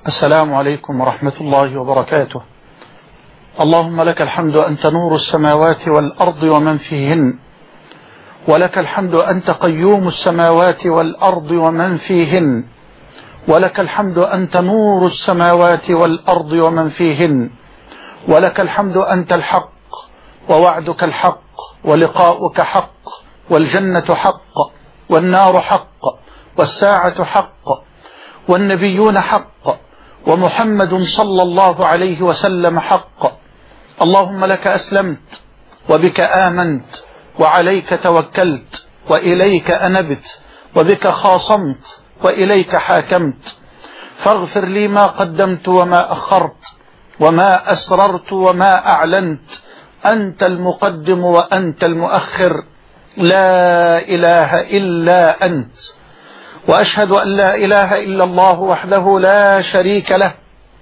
السلام عليكم ورحمة الله وبركاته. اللهم لك الحمد أنت نور السماوات والأرض ومن فيهن، ولك الحمد أنت قيوم السماوات والأرض ومن فيهن، ولك الحمد أنت نور السماوات والأرض ومن فيهن، ولك الحمد أنت الحق ووعدك الحق ولقاؤك حق والجنة حق والنار حق والساعة حق والنبيون حق ومحمد صلى الله عليه وسلم حق. اللهم لك أسلمت وبك آمنت وعليك توكلت وإليك أنبت وبك خاصمت وإليك حاكمت، فاغفر لي ما قدمت وما أخرت وما أسررت وما أعلنت، أنت المقدم وأنت المؤخر، لا إله إلا أنت. وأشهد أن لا إله إلا الله وحده لا شريك له،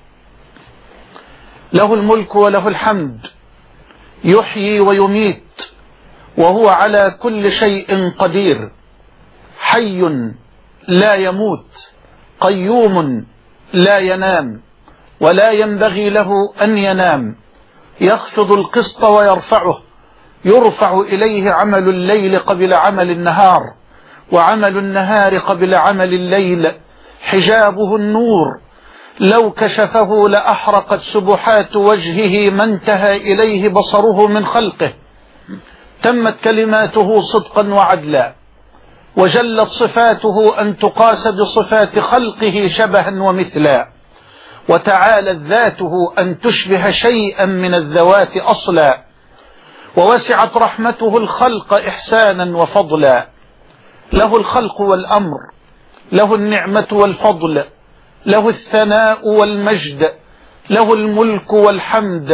له الملك وله الحمد، يحيي ويميت وهو على كل شيء قدير، حي لا يموت، قيوم لا ينام ولا ينبغي له أن ينام، يخفض القسط ويرفعه، يرفع إليه عمل الليل قبل عمل النهار، وعمل النهار قبل عمل الليل، حجابه النور، لو كشفه لأحرقت سبحات وجهه ما انتهى إليه بصره من خلقه، تمت كلماته صدقا وعدلا، وجلت صفاته أن تقاس بصفات خلقه شبها ومثلا، وتعالت ذاته أن تشبه شيئا من الذوات أصلا، ووسعت رحمته الخلق إحسانا وفضلا. له الخلق والأمر، له النعمة والفضل، له الثناء والمجد، له الملك والحمد،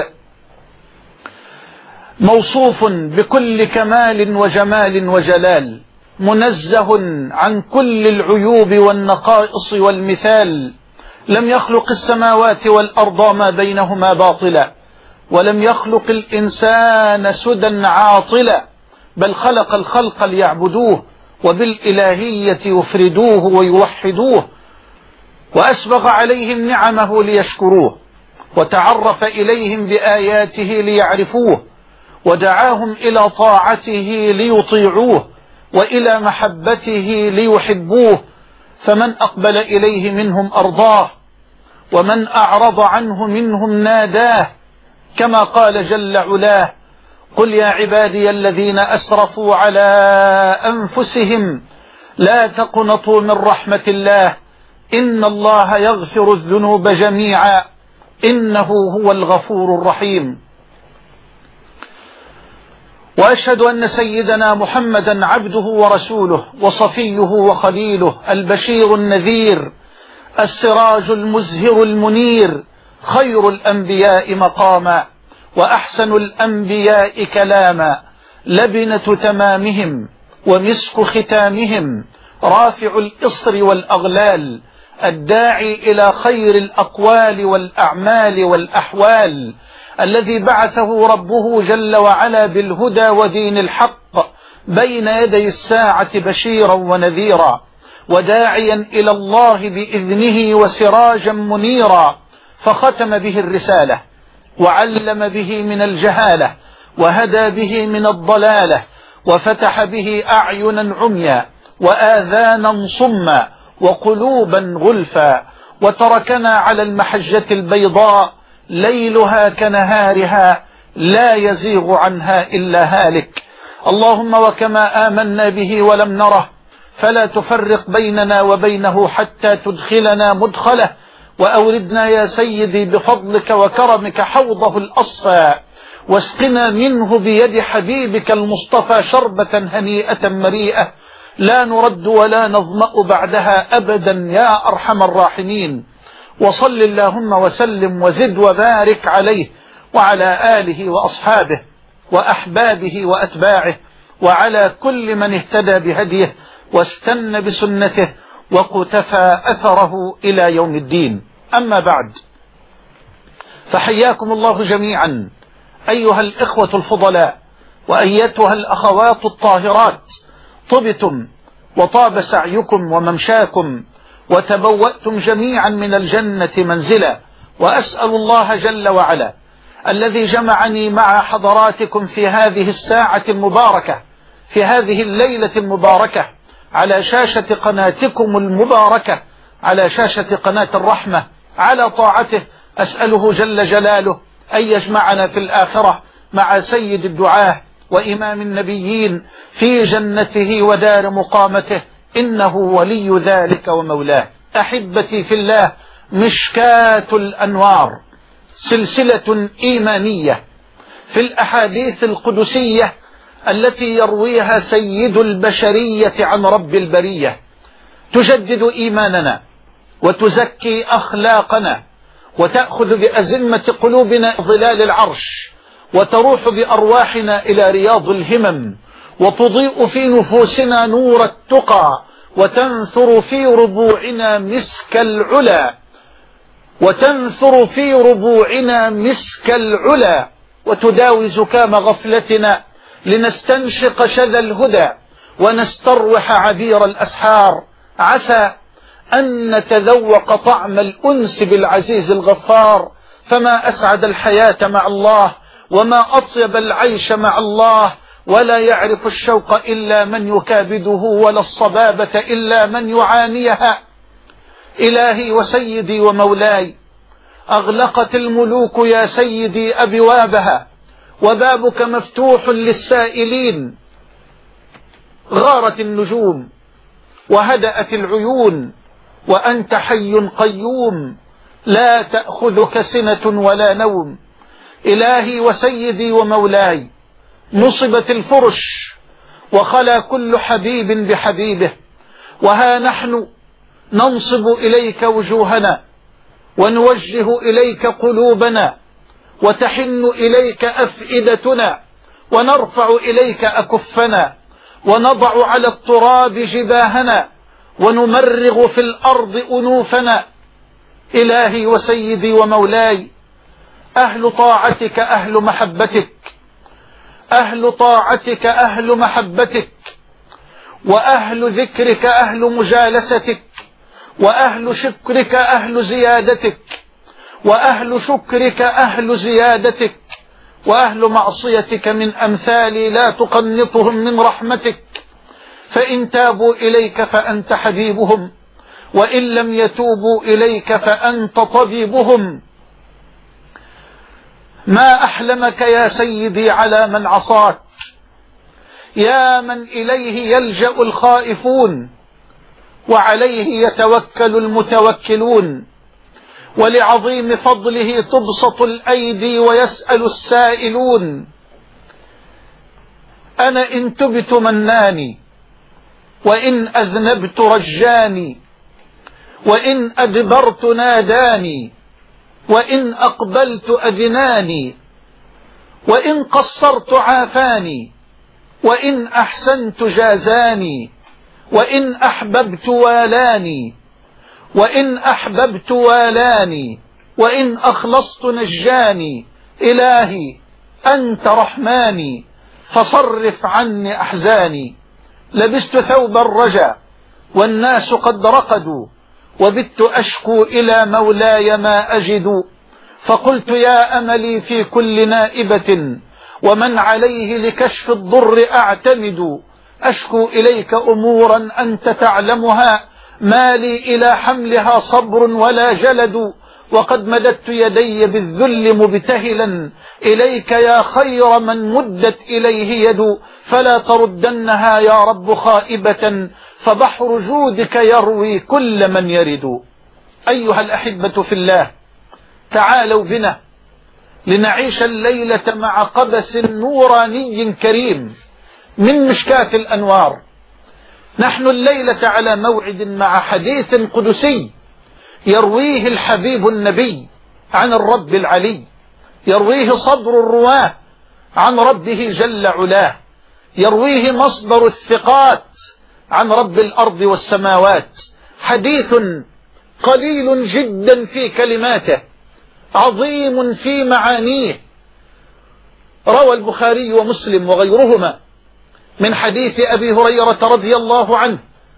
موصوف بكل كمال وجمال وجلال، منزه عن كل العيوب والنقائص والمثال، لم يخلق السماوات والأرض ما بينهما باطلا، ولم يخلق الإنسان سدى عاطلا، بل خلق الخلق ليعبدوه وبالإلهية يفردوه ويوحدوه، وأسبغ عليهم نعمه ليشكروه، وتعرف إليهم بآياته ليعرفوه، ودعاهم إلى طاعته ليطيعوه، وإلى محبته ليحبوه، فمن أقبل إليه منهم أرضاه، ومن أعرض عنه منهم ناداه، كما قال جل علاه: قل يا عبادي الذين أسرفوا على أنفسهم لا تقنطوا من رحمة الله إن الله يغفر الذنوب جميعا إنه هو الغفور الرحيم. وأشهد أن سيدنا محمدا عبده ورسوله وصفيه وخليله، البشير النذير، السراج المزهر المنير، خير الأنبياء مقاما وأحسن الأنبياء كلاما، لبنة تمامهم ومسك ختامهم، رافع الإصر والأغلال، الداعي إلى خير الأقوال والأعمال والأحوال، الذي بعثه ربه جل وعلا بالهدى ودين الحق بين يدي الساعة بشيرا ونذيرا، وداعيا إلى الله بإذنه وسراجا منيرا، فختم به الرسالة، وعلم به من الجهالة، وهدى به من الضلالة، وفتح به أعينا عميا وآذانا صما وقلوبا غلفا، وتركنا على المحجة البيضاء ليلها كنهارها لا يزيغ عنها إلا هالك. اللهم وكما آمنا به ولم نره فلا تفرق بيننا وبينه حتى تدخلنا مدخله، وأوردنا يا سيدي بفضلك وكرمك حوضه الأصفى، واسقنا منه بيد حبيبك المصطفى شربة هنيئة مريئة لا نرد ولا نظمأ بعدها أبدا يا أرحم الراحمين. وصل اللهم وسلم وزد وبارك عليه وعلى آله وأصحابه وأحبابه وأتباعه، وعلى كل من اهتدى بهديه واستنى بسنته وقتفى أثره إلى يوم الدين. أما بعد، فحياكم الله جميعا أيها الإخوة الفضلاء وأيتها الأخوات الطاهرات، طبتم وطاب سعيكم وممشاكم وتبوأتم جميعا من الجنة منزلا. وأسأل الله جل وعلا الذي جمعني مع حضراتكم في هذه الساعة المباركة، في هذه الليلة المباركة، على شاشة قناتكم المباركة، على شاشة قناة الرحمة، على طاعته، أسأله جل جلاله أن يجمعنا في الآخرة مع سيد الدعاة وإمام النبيين في جنته ودار مقامته، إنه ولي ذلك ومولاه. أحبتي في الله، مشكاة الأنوار سلسلة إيمانية في الأحاديث القدسية التي يرويها سيد البشرية عن رب البرية، تجدد إيماننا وتزكي أخلاقنا وتأخذ بأزمة قلوبنا ظلال العرش، وتروح بأرواحنا إلى رياض الهمم، وتضيء في نفوسنا نور التقى، وتنثر في ربوعنا مسك العلا، وتنثر في ربوعنا مسك العلا، وتداوي زكام غفلتنا لنستنشق شذا الهدى ونستروح عبير الأسحار. عسى أن نتذوق طعم الأنس بالعزيز الغفار، فما أسعد الحياة مع الله، وما أطيب العيش مع الله، ولا يعرف الشوق إلا من يكابده، ولا الصبابة إلا من يعانيها. إلهي وسيدي ومولاي، أغلقت الملوك يا سيدي أبوابها، وبابك مفتوح للسائلين، غارت النجوم وهدأت العيون، وأنت حي قيوم لا تأخذك سنة ولا نوم. إلهي وسيدي ومولاي، نصبت الفرش وخلا كل حبيب بحبيبه، وها نحن ننصب إليك وجوهنا، ونوجه إليك قلوبنا، وتحن إليك أفئدتنا، ونرفع إليك أكفنا، ونضع على التراب جباهنا، ونمرغ في الأرض أنوفنا. إلهي وسيدي ومولاي، أهل طاعتك أهل محبتك، أهل طاعتك أهل محبتك، وأهل ذكرك أهل مجالستك، وأهل شكرك أهل زيادتك، وأهل شكرك أهل زيادتك، وأهل معصيتك من أمثالي لا تقنطهم من رحمتك، فإن تابوا إليك فأنت حبيبهم، وإن لم يتوبوا إليك فأنت طبيبهم. ما أحلمك يا سيدي على من عصاك، يا من إليه يلجأ الخائفون، وعليه يتوكل المتوكلون، ولعظيم فضله تبسط الأيدي ويسأل السائلون. أنا إن تبت مناني، وإن أذنبت رجاني، وإن أدبرت ناداني، وإن أقبلت أدناني، وإن قصرت عافاني، وإن أحسنت جازاني، وإن أحببت والاني، وإن أحببت والاني، وإن أخلصت نجاني. إلهي أنت رحماني، فصرف عني أحزاني. لبست ثوب الرجا والناس قد رقدوا، وبت أشكو إلى مولاي ما أجد، فقلت يا أملي في كل نائبة، ومن عليه لكشف الضر أعتمد. أشكو إليك أمورا أنت تعلمها، ما لي إلى حملها صبر ولا جلد، وقد مددت يدي بالذل مبتهلا إليك يا خير من مدت إليه يد، فلا تردنها يا رب خائبة، فبحر جودك يروي كل من يرد. أيها الأحبة في الله، تعالوا بنا لنعيش الليلة مع قبس نوراني كريم من مشكاة الأنوار. نحن الليلة على موعد مع حديث قدسي يرويه الحبيب النبي عن الرب العلي، يرويه صدر الرواه عن ربه جل علاه، يرويه مصدر الثقات عن رب الأرض والسماوات. حديث قليل جدا في كلماته، عظيم في معانيه. روى البخاري ومسلم وغيرهما من حديث أبي هريرة رضي الله عنه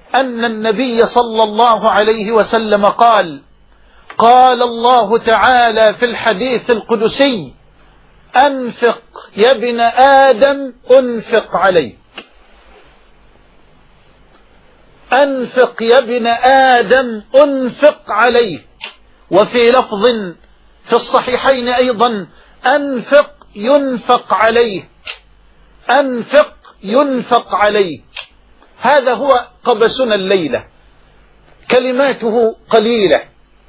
أن النبي صلى الله عليه وسلم قال: قال الله تعالى في الحديث القدسي: أنفق يا ابن آدم أنفق عليك. أنفق يا ابن آدم أنفق عليك. وفي لفظ في الصحيحين أيضا: أنفق ينفق عليك. أنفق ينفق عليك. هذا هو قبسنا الليلة. كلماته قليلة،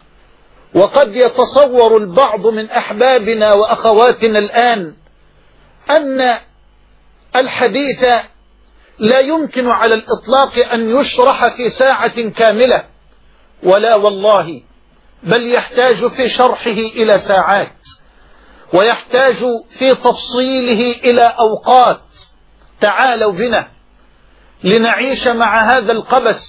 وقد يتصور البعض من أحبابنا وأخواتنا الآن أن الحديث لا يمكن على الإطلاق أن يشرح في ساعة كاملة، ولا والله، بل يحتاج في شرحه إلى ساعات، ويحتاج في تفصيله إلى أوقات. تعالوا بنا لنعيش مع هذا القبس،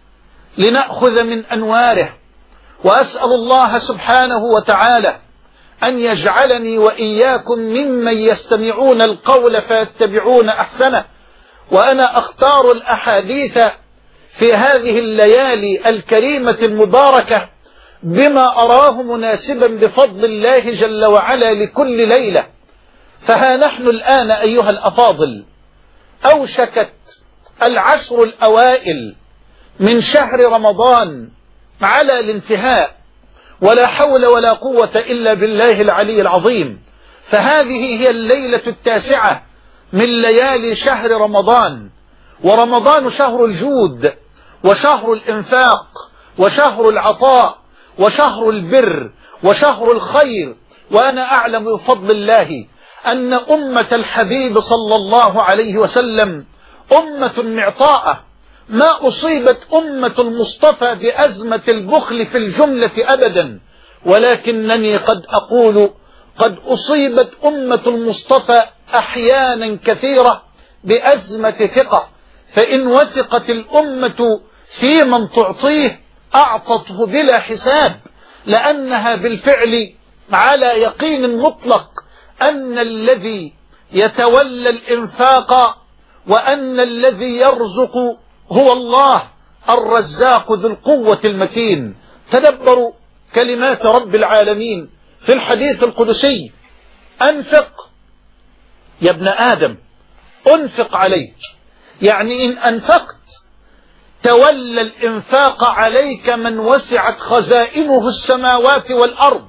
لنأخذ من أنواره. وأسأل الله سبحانه وتعالى أن يجعلني وإياكم ممن يستمعون القول فيتبعون أحسنه. وأنا أختار الأحاديث في هذه الليالي الكريمة المباركة بما أراه مناسبا بفضل الله جل وعلا لكل ليلة. فها نحن الآن أيها الأفاضل أوشكت العشر الأوائل من شهر رمضان على الانتهاء، ولا حول ولا قوة إلا بالله العلي العظيم. فهذه هي الليلة التاسعة من ليالي شهر رمضان. ورمضان شهر الجود، وشهر الإنفاق، وشهر العطاء، وشهر البر، وشهر الخير. وأنا أعلم بفضل الله أن أمة الحبيب صلى الله عليه وسلم أمة معطاءة. ما أصيبت أمة المصطفى بأزمة البخل في الجملة أبدا، ولكنني قد أقول قد أصيبت أمة المصطفى أحيانا كثيرة بأزمة ثقة. فإن وثقت الأمة في من تعطيه أعطته بلا حساب، لأنها بالفعل على يقين مطلق أن الذي يتولى الإنفاق وأن الذي يرزق هو الله الرزاق ذو القوة المتين. تدبروا كلمات رب العالمين في الحديث القدسي: أنفق يا ابن آدم أنفق عليك. يعني إن أنفقت تولى الإنفاق عليك من وسعت خزائنه السماوات والأرض.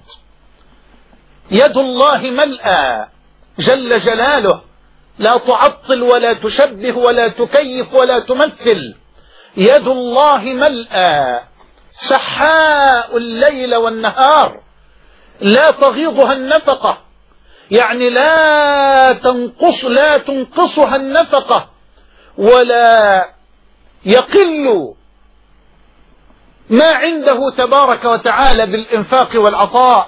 يد الله ملأى جل جلاله، لا تعطل ولا تشبه ولا تكيف ولا تمثل. يد الله ملأى سحاء الليل والنهار، لا تغيضها النفقة، يعني لا تنقصها النفقة، ولا يقل ما عنده تبارك وتعالى بالإنفاق والعطاء.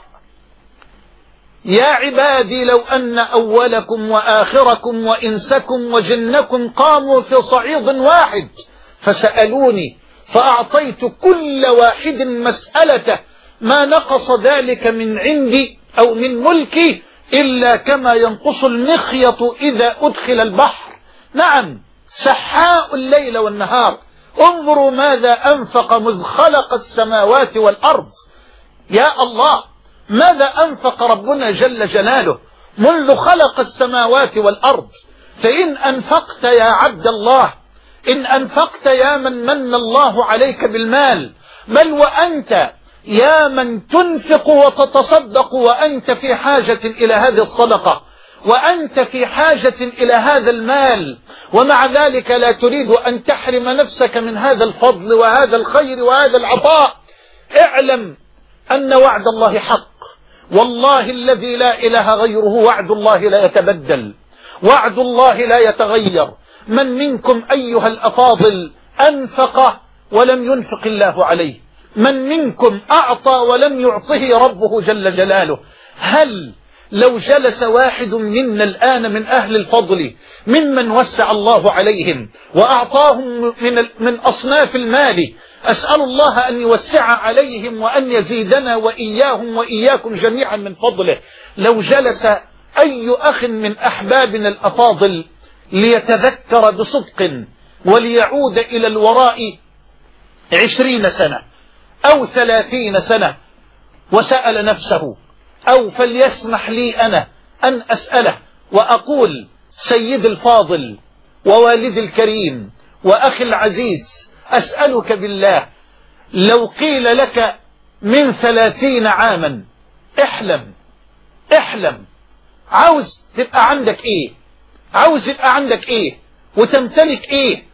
يا عبادي لو أن أولكم وآخركم وإنسكم وجنكم قاموا في صعيد واحد فسألوني فأعطيت كل واحد مسألته ما نقص ذلك من عندي أو من ملكي إلا كما ينقص المخيط إذا أدخل البحر. نعم، سحاء الليل والنهار. انظروا ماذا أنفق مذ خلق السماوات والأرض. يا الله، ماذا أنفق ربنا جل جلاله منذ خلق السماوات والأرض. فإن أنفقت يا عبد الله، إن أنفقت يا من من الله عليك بالمال، بل وأنت يا من تنفق وتتصدق وأنت في حاجة إلى هذه الصدقة، وأنت في حاجة إلى هذا المال، ومع ذلك لا تريد أن تحرم نفسك من هذا الفضل وهذا الخير وهذا العطاء، اعلم أن وعد الله حق. والله الذي لا إله غيره وعد الله لا يتبدل، وعد الله لا يتغير. من منكم أيها الأفاضل أنفق ولم ينفق الله عليه؟ من منكم أعطى ولم يعطه ربه جل جلاله؟ هل لو جلس واحد منا الآن من أهل الفضل ممن وسع الله عليهم وأعطاهم من أصناف المال، أسأل الله أن يوسع عليهم وأن يزيدنا وإياهم وإياكم جميعا من فضله، لو جلس أي أخ من أحبابنا الأفاضل ليتذكر بصدق وليعود إلى الوراء 20 سنة أو 30 سنة وسأل نفسه، أو فليسمح لي أنا أن أسأله وأقول: سيد الفاضل ووالد الكريم وأخي العزيز، أسألك بالله، لو قيل لك من 30 عاما احلم عاوز تبقى عندك ايه، عاوز يبقى عندك ايه وتمتلك ايه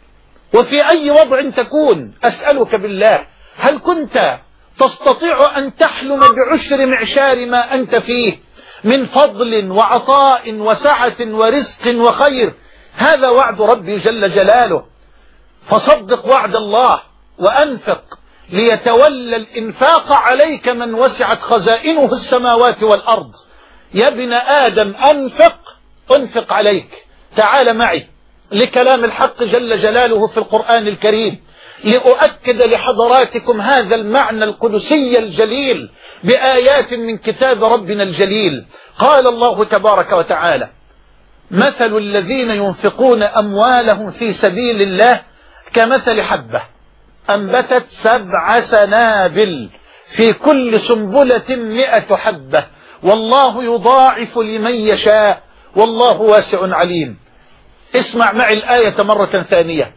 وفي اي وضع تكون، أسألك بالله هل كنت تستطيع أن تحلم بعشر معشار ما أنت فيه من فضل وعطاء وسعة ورزق وخير؟ هذا وعد ربي جل جلاله، فصدق وعد الله وأنفق ليتولى الإنفاق عليك من وسعت خزائنه السماوات والأرض. يا ابن آدم أنفق عليك. تعال معي لكلام الحق جل جلاله في القرآن الكريم لأؤكد لحضراتكم هذا المعنى القدسي الجليل بآيات من كتاب ربنا الجليل. قال الله تبارك وتعالى: مثل الذين ينفقون أموالهم في سبيل الله كمثل حبة أنبتت 7 سنابل في كل سنبلة 100 حبة والله يضاعف لمن يشاء والله واسع عليم. اسمع معي الآية مرة ثانية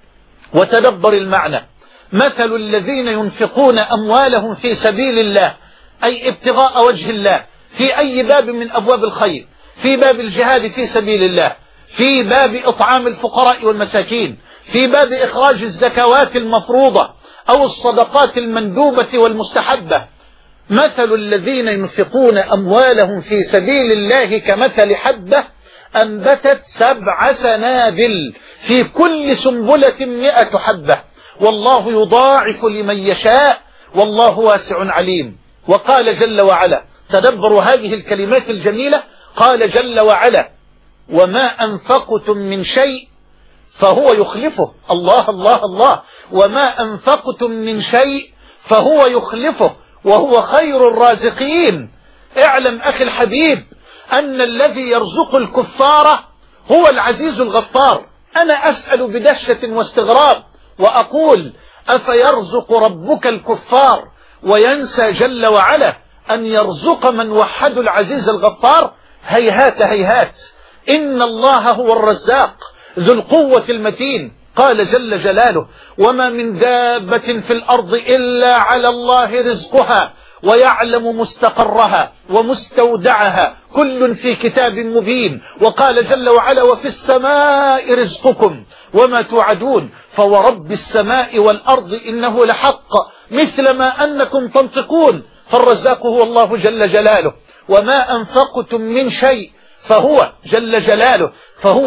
وتدبر المعنى. مثل الذين ينفقون أموالهم في سبيل الله، أي ابتغاء وجه الله، في أي باب من أبواب الخير، في باب الجهاد في سبيل الله، في باب إطعام الفقراء والمساكين، في باب إخراج الزكوات المفروضة أو الصدقات المندوبة والمستحبة. مثل الذين ينفقون أموالهم في سبيل الله كمثل حبة أنبتت 7 سنابل في كل سنبلة 100 حبة والله يضاعف لمن يشاء والله واسع عليم. وقال جل وعلا، تدبروا هذه الكلمات الجميلة، قال جل وعلا: وما أنفقتم من شيء فهو يخلفه. الله الله الله. وما أنفقتم من شيء فهو يخلفه وهو خير الرازقين. اعلم أخي الحبيب أن الذي يرزق الكفار هو العزيز الغفار. أنا أسأل بدهشة واستغراب وأقول: أفيرزق ربك الكفار وينسى جل وعلا أن يرزق من وحد العزيز الغفار؟ هيهات هيهات، إن الله هو الرزاق ذو القوة المتين. قال جل جلاله: وما من دابة في الأرض إلا على الله رزقها ويعلم مستقرها ومستودعها كل في كتاب مبين. وقال جل وعلا: وفي السماء رزقكم وما توعدون فورب السماء والأرض إنه لحق مثل ما أنكم تنطقون. فالرزاق هو الله جل جلاله. وما أنفقتم من شيء فهو جل جلاله فهو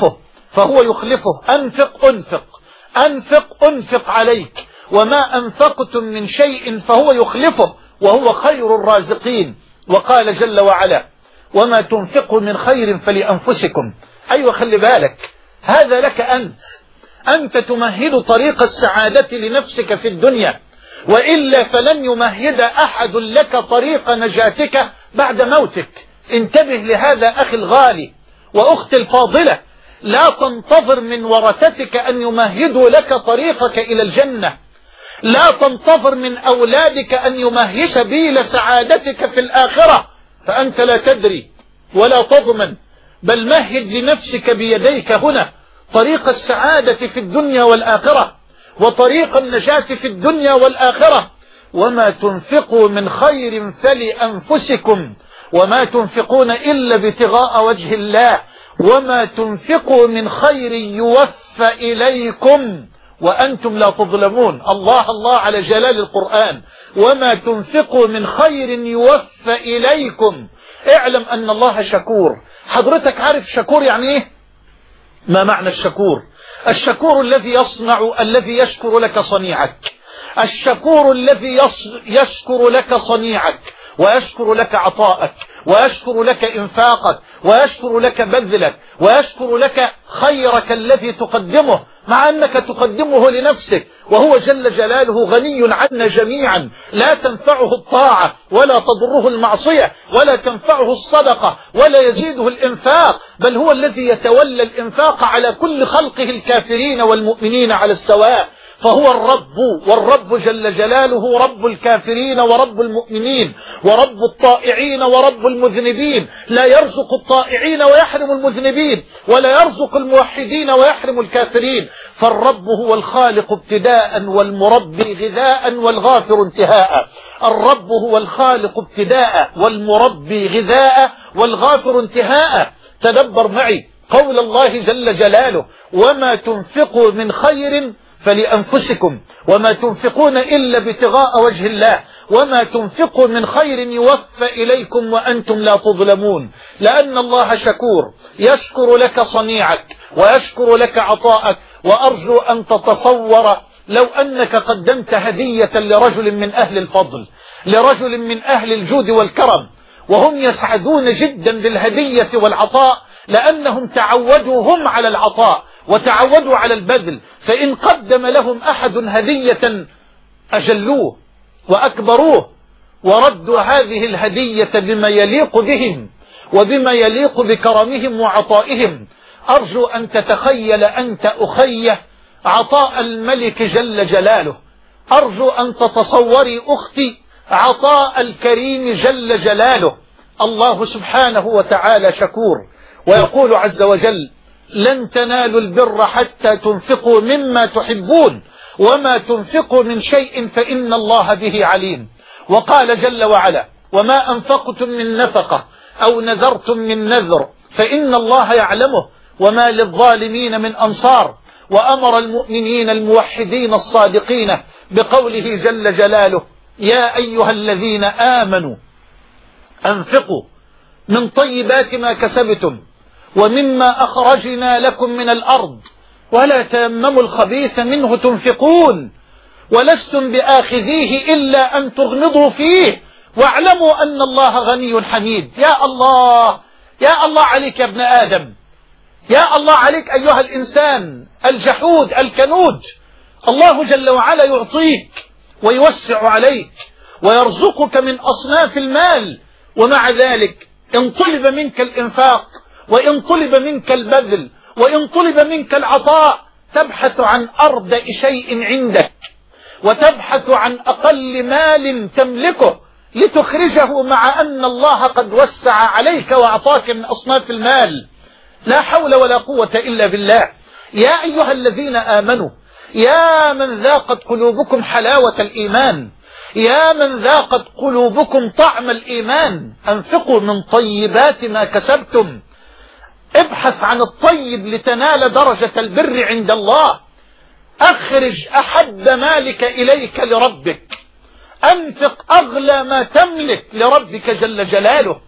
يخلفه. أنفق عليك. وما أنفقتم من شيء فهو يخلفه وهو خير الرازقين. وقال جل وعلا: وما تنفقوا من خير فلأنفسكم. أيوة، خلي بالك، هذا لك أنت تمهد طريق السعادة لنفسك في الدنيا، وإلا فلن يمهد أحد لك طريق نجاتك بعد موتك. انتبه لهذا أخي الغالي وأختي الفاضلة، لا تنتظر من ورثتك أن يمهدوا لك طريقك إلى الجنة، لا تنتظر من أولادك أن يمهد سبيل سعادتك في الآخرة، فأنت لا تدري ولا تضمن، بل مهد لنفسك بيديك هنا طريق السعادة في الدنيا والآخرة وطريق النجاة في الدنيا والآخرة. وما تنفقوا من خير فلأنفسكم وما تنفقون إلا ابتغاء وجه الله وما تنفقوا من خير يوفى إليكم وأنتم لا تظلمون. الله الله على جلال القرآن. وما تنفقوا من خير يوفى إليكم. اعلم أن الله شكور. حضرتك عارف شكور يعني إيه؟ ما معنى الشكور؟ الشكور الذي يصنع، الذي يشكر لك صنيعك، الشكور الذي يشكر لك صنيعك ويشكر لك عطاءك ويشكر لك إنفاقك ويشكر لك بذلك ويشكر لك خيرك الذي تقدمه، مع أنك تقدمه لنفسك وهو جل جلاله غني عنا جميعا، لا تنفعه الطاعة ولا تضره المعصية ولا تنفعه الصدقة ولا يزيده الإنفاق، بل هو الذي يتولى الإنفاق على كل خلقه الكافرين والمؤمنين على السواء. فهو الرب، والرب جل جلاله رب الكافرين ورب المؤمنين ورب الطائعين ورب المذنبين، لا يرزق الطائعين ويحرم المذنبين، ولا يرزق الموحدين ويحرم الكافرين. فالرب هو الخالق ابتداء والمربي غذاء والغافر انتهاء. الرب هو الخالق ابتداء والمربي غذاء والغافر انتهاء. تدبر معي قول الله جل جلاله: وما تنفقوا من خير فلأنفسكم وما تنفقون إلا ابتغاء وجه الله وما تنفقوا من خير يوفى إليكم وأنتم لا تظلمون. لأن الله شكور، يشكر لك صنيعك ويشكر لك عطاءك. وأرجو أن تتصور لو أنك قدمت هدية لرجل من أهل الفضل، لرجل من أهل الجود والكرم، وهم يسعدون جدا بالهدية والعطاء لأنهم تعودوا هم على العطاء وتعودوا على البذل، فإن قدم لهم أحد هدية أجلوه وأكبروه وردوا هذه الهدية بما يليق بهم وبما يليق بكرمهم وعطائهم. أرجو أن تتخيل أنت أخي عطاء الملك جل جلاله، أرجو أن تتصوري أختي عطاء الكريم جل جلاله. الله سبحانه وتعالى شكور، ويقول عز وجل: لن تنالوا البر حتى تنفقوا مما تحبون وما تنفقوا من شيء فإن الله به عليم. وقال جل وعلا: وما أنفقتم من نفقة أو نذرتم من نذر فإن الله يعلمه وما للظالمين من أنصار. وأمر المؤمنين الموحدين الصادقين بقوله جل جلاله: يا أيها الذين آمنوا أنفقوا من طيبات ما كسبتم ومما أخرجنا لكم من الأرض ولا تيمموا الخبيث منه تنفقون ولستم بآخذيه إلا أن تغمضوا فيه واعلموا أن الله غني حميد. يا الله، يا الله عليك يا ابن آدم، يا الله عليك أيها الإنسان الجحود الكنود. الله جل وعلا يعطيك ويوسع عليك ويرزقك من أصناف المال، ومع ذلك إن طلب منك الإنفاق وإن طلب منك البذل وإن طلب منك العطاء تبحث عن أردأ شيء عندك وتبحث عن أقل مال تملكه لتخرجه، مع أن الله قد وسع عليك وأعطاك من أصناف المال. لا حول ولا قوة إلا بالله. يا أيها الذين آمنوا، يا من ذاقت قلوبكم حلاوة الإيمان، يا من ذاقت قلوبكم طعم الإيمان، أنفقوا من طيبات ما كسبتم. ابحث عن الطيب لتنال درجة البر عند الله. أخرج أحب مالك إليك لربك، أنفق أغلى ما تملك لربك جل جلاله.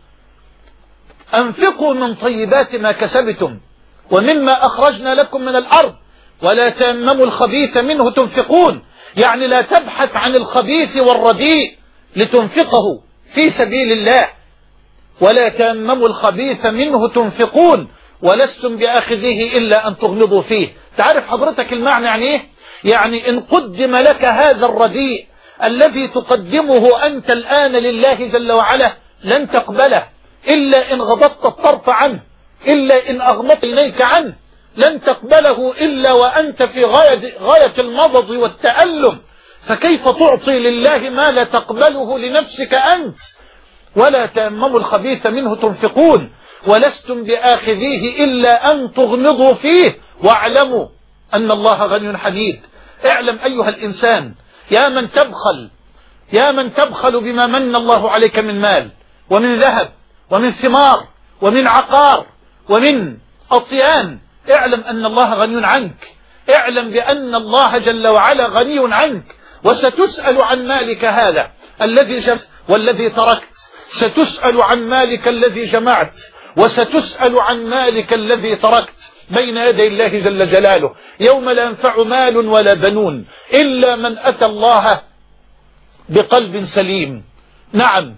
أنفقوا من طيبات ما كسبتم ومما أخرجنا لكم من الأرض ولا تيمموا الخبيث منه تنفقون، يعني لا تبحث عن الخبيث والرديء لتنفقه في سبيل الله. ولا تيمموا الخبيث منه تنفقون ولستم بآخذيه إلا أن تغمضوا فيه. تعرف حضرتك المعنى يعني إيه؟ يعني إن قدم لك هذا الرديء الذي تقدمه أنت الآن لله جل وعلا لن تقبله إلا إن غضضت الطرف عنه، إلا إن أغمضت إليك عنه، لن تقبله إلا وأنت في غاية المضض والتألم. فكيف تعطي لله ما لا تقبله لنفسك أنت؟ ولا تيمموا الخبيث منه تنفقون ولستم بآخذيه إلا أن تغمضوا فيه واعلموا أن الله غني حميد. اعلم أيها الإنسان يا من تبخل بما من الله عليك من مال ومن ذهب ومن ثمار ومن عقار ومن أطيان، اعلم أن الله غني عنك، اعلم بأن الله جل وعلا غني عنك. وستسأل عن مالك هذا الذي جمعت والذي تركت، ستسأل عن مالك الذي جمعت وستسأل عن مالك الذي تركت بين يدي الله جل جلاله يوم لا ينفع مال ولا بنون إلا من أتى الله بقلب سليم. نعم،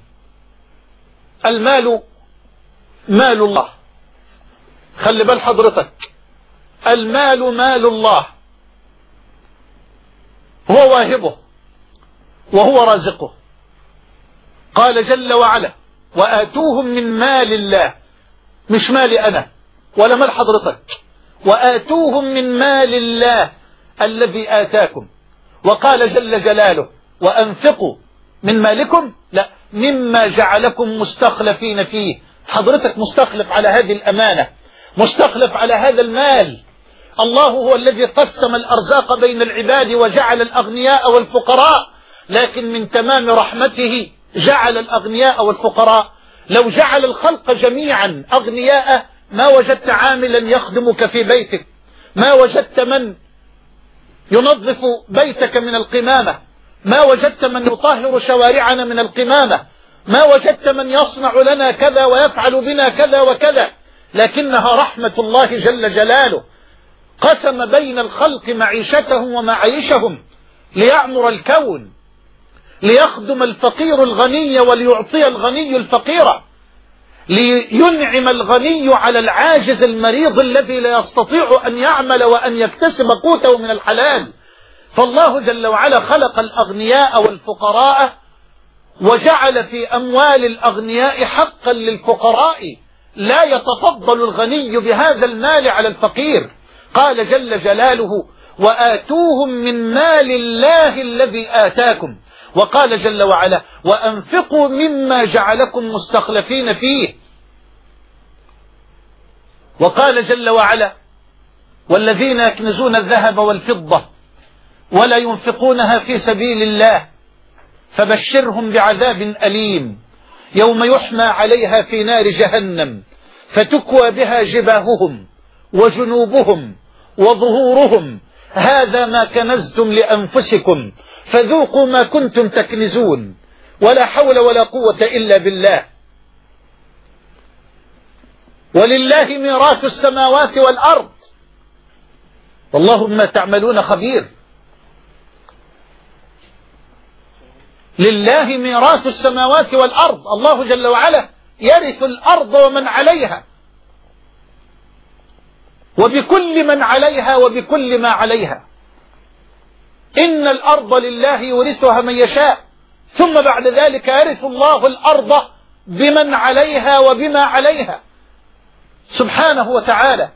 المال مال الله، خلي بال حضرتك، المال مال الله، هو واهبه وهو رازقه. قال جل وعلا: وآتوهم من مال الله، مش مالي أنا ولا مال حضرتك، وآتوهم من مال الله الذي آتاكم. وقال جل جلاله وأنفقوا من مالكم، لا، مما جعلكم مستخلفين فيه. حضرتك مستخلف على هذه الأمانة، مستخلف على هذا المال. الله هو الذي قسم الأرزاق بين العباد وجعل الأغنياء والفقراء، لكن من تمام رحمته جعل الأغنياء والفقراء. لو جعل الخلق جميعا أغنياء ما وجدت عاملا يخدمك في بيتك، ما وجدت من ينظف بيتك من القمامة، ما وجدت من يطهر شوارعنا من القمامة، ما وجدت من يصنع لنا كذا ويفعل بنا كذا وكذا. لكنها رحمة الله جل جلاله، قسم بين الخلق معيشتهم ومعايشهم ليعمر الكون، ليخدم الفقير الغني وليعطي الغني الفقير، لينعم الغني على العاجز المريض الذي لا يستطيع أن يعمل وأن يكتسب قوته من الحلال. فالله جل وعلا خلق الأغنياء والفقراء وجعل في أموال الأغنياء حقا للفقراء، لا يتفضل الغني بهذا المال على الفقير. قال جل جلاله وآتوهم من مال الله الذي آتاكم. وقال جل وعلا وأنفقوا مما جعلكم مستخلفين فيه. وقال جل وعلا والذين يكنزون الذهب والفضة ولا ينفقونها في سبيل الله فبشرهم بعذاب أليم يوم يحمى عليها في نار جهنم فتكوى بها جباههم وجنوبهم وظهورهم هذا ما كنزتم لأنفسكم فذوقوا ما كنتم تكنزون ولا حول ولا قوة إلا بالله. ولله ميراث السماوات والأرض والله بما تعملون خبير. لله ميراث السماوات والأرض، الله جل وعلا يرث الأرض ومن عليها وبكل من عليها وبكل ما عليها. إن الأرض لله يورثها من يشاء ثم بعد ذلك يرث الله الأرض بمن عليها وبما عليها سبحانه وتعالى.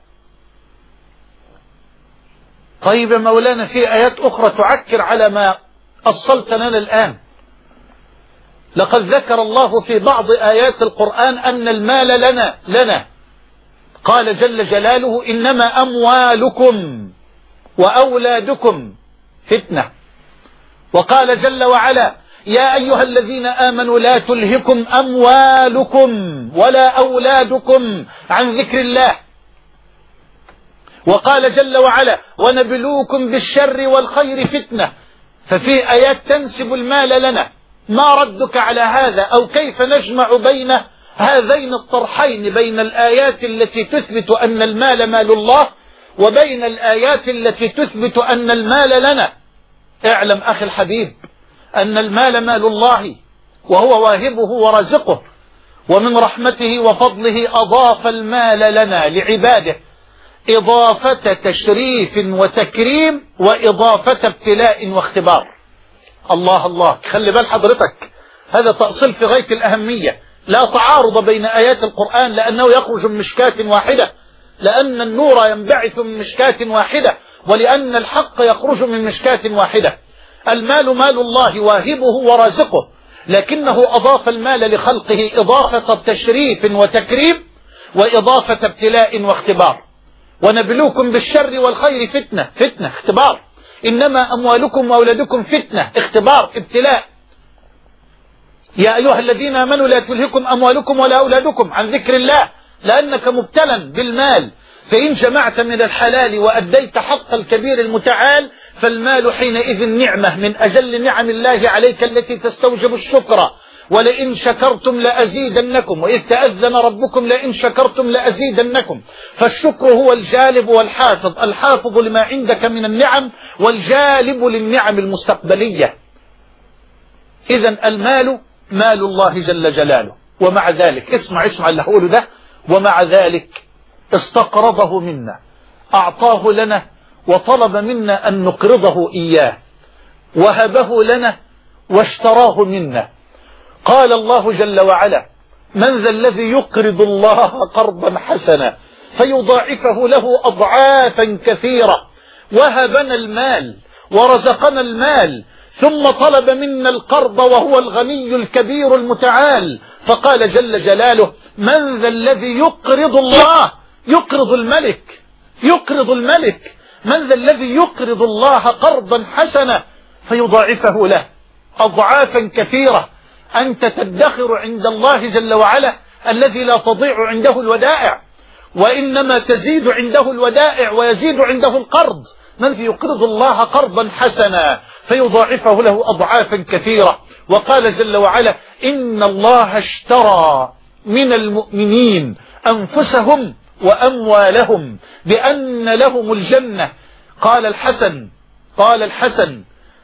طيب يا مولانا في آيات أخرى تعكر على ما أصلت لنا الآن. لقد ذكر الله في بعض آيات القرآن أن المال لنا قال جل جلاله إنما أموالكم وأولادكم فتنة. وقال جل وعلا يا أيها الذين آمنوا لا تلهكم أموالكم ولا أولادكم عن ذكر الله. وقال جل وعلا ونبلوكم بالشر والخير فتنة. ففي آيات تنسب المال لنا. ما ردك على هذا أو كيف نجمع بين هذين الطرحين بين الآيات التي تثبت أن المال مال الله وبين الآيات التي تثبت أن المال لنا؟ اعلم أخي الحبيب أن المال مال الله وهو واهبه ورازقه، ومن رحمته وفضله أضاف المال لنا لعباده إضافة تشريف وتكريم وإضافة ابتلاء واختبار. الله الله، خلي بال حضرتك، هذا تأصيل في غاية الأهمية. لا تعارض بين آيات القرآن لأنه يخرج من مشكاة واحدة، لأن النور ينبعث من مشكاة واحدة، ولأن الحق يخرج من مشكاة واحدة. المال مال الله واهبه ورازقه، لكنه أضاف المال لخلقه إضافة تشريف وتكريم وإضافة ابتلاء واختبار. ونبلوكم بالشر والخير فتنة اختبار. إنما أموالكم وأولادكم فتنة اختبار ابتلاء. يا أيها الذين آمنوا لا تلهكم أموالكم ولا أولادكم عن ذكر الله، لأنك مبتلا بالمال، فإن جمعت من الحلال وأديت حق الكبير المتعال فالمال حينئذ نعمة من أجل نعم الله عليك التي تستوجب الشكر. ولئن شكرتم لأزيدنكم وإذ تأذن ربكم لئن شكرتم لأزيدنكم. فالشكر هو الجالب والحافظ، الحافظ لما عندك من النعم والجالب للنعم المستقبلية. إذن المال مال الله جل جلاله، ومع ذلك اسمع اللي هقوله ده، ومع ذلك استقرضه منا، أعطاه لنا وطلب منا أن نقرضه إياه، وهبه لنا واشتراه منا. قال الله جل وعلا من ذا الذي يقرض الله قرضا حسنا فيضاعفه له أضعافا كثيرة. وهبنا المال ورزقنا المال، ثم طلب منا القرض وهو الغني الكبير المتعال، فقال جل جلاله: من ذا الذي يقرض الله، يقرض الملك، يقرض الملك، من ذا الذي يقرض الله قرضا حسنا فيضاعفه له أضعافا كثيرة. أنت تدخر عند الله جل وعلا الذي لا تضيع عنده الودائع، وإنما تزيد عنده الودائع ويزيد عنده القرض. من الذي يقرض الله قرضا حسنا فيضاعفه له أضعافا كثيرة. وقال جل وعلا: إن الله اشترى من المؤمنين أنفسهم وأموالهم بأن لهم الجنة. قال الحسن: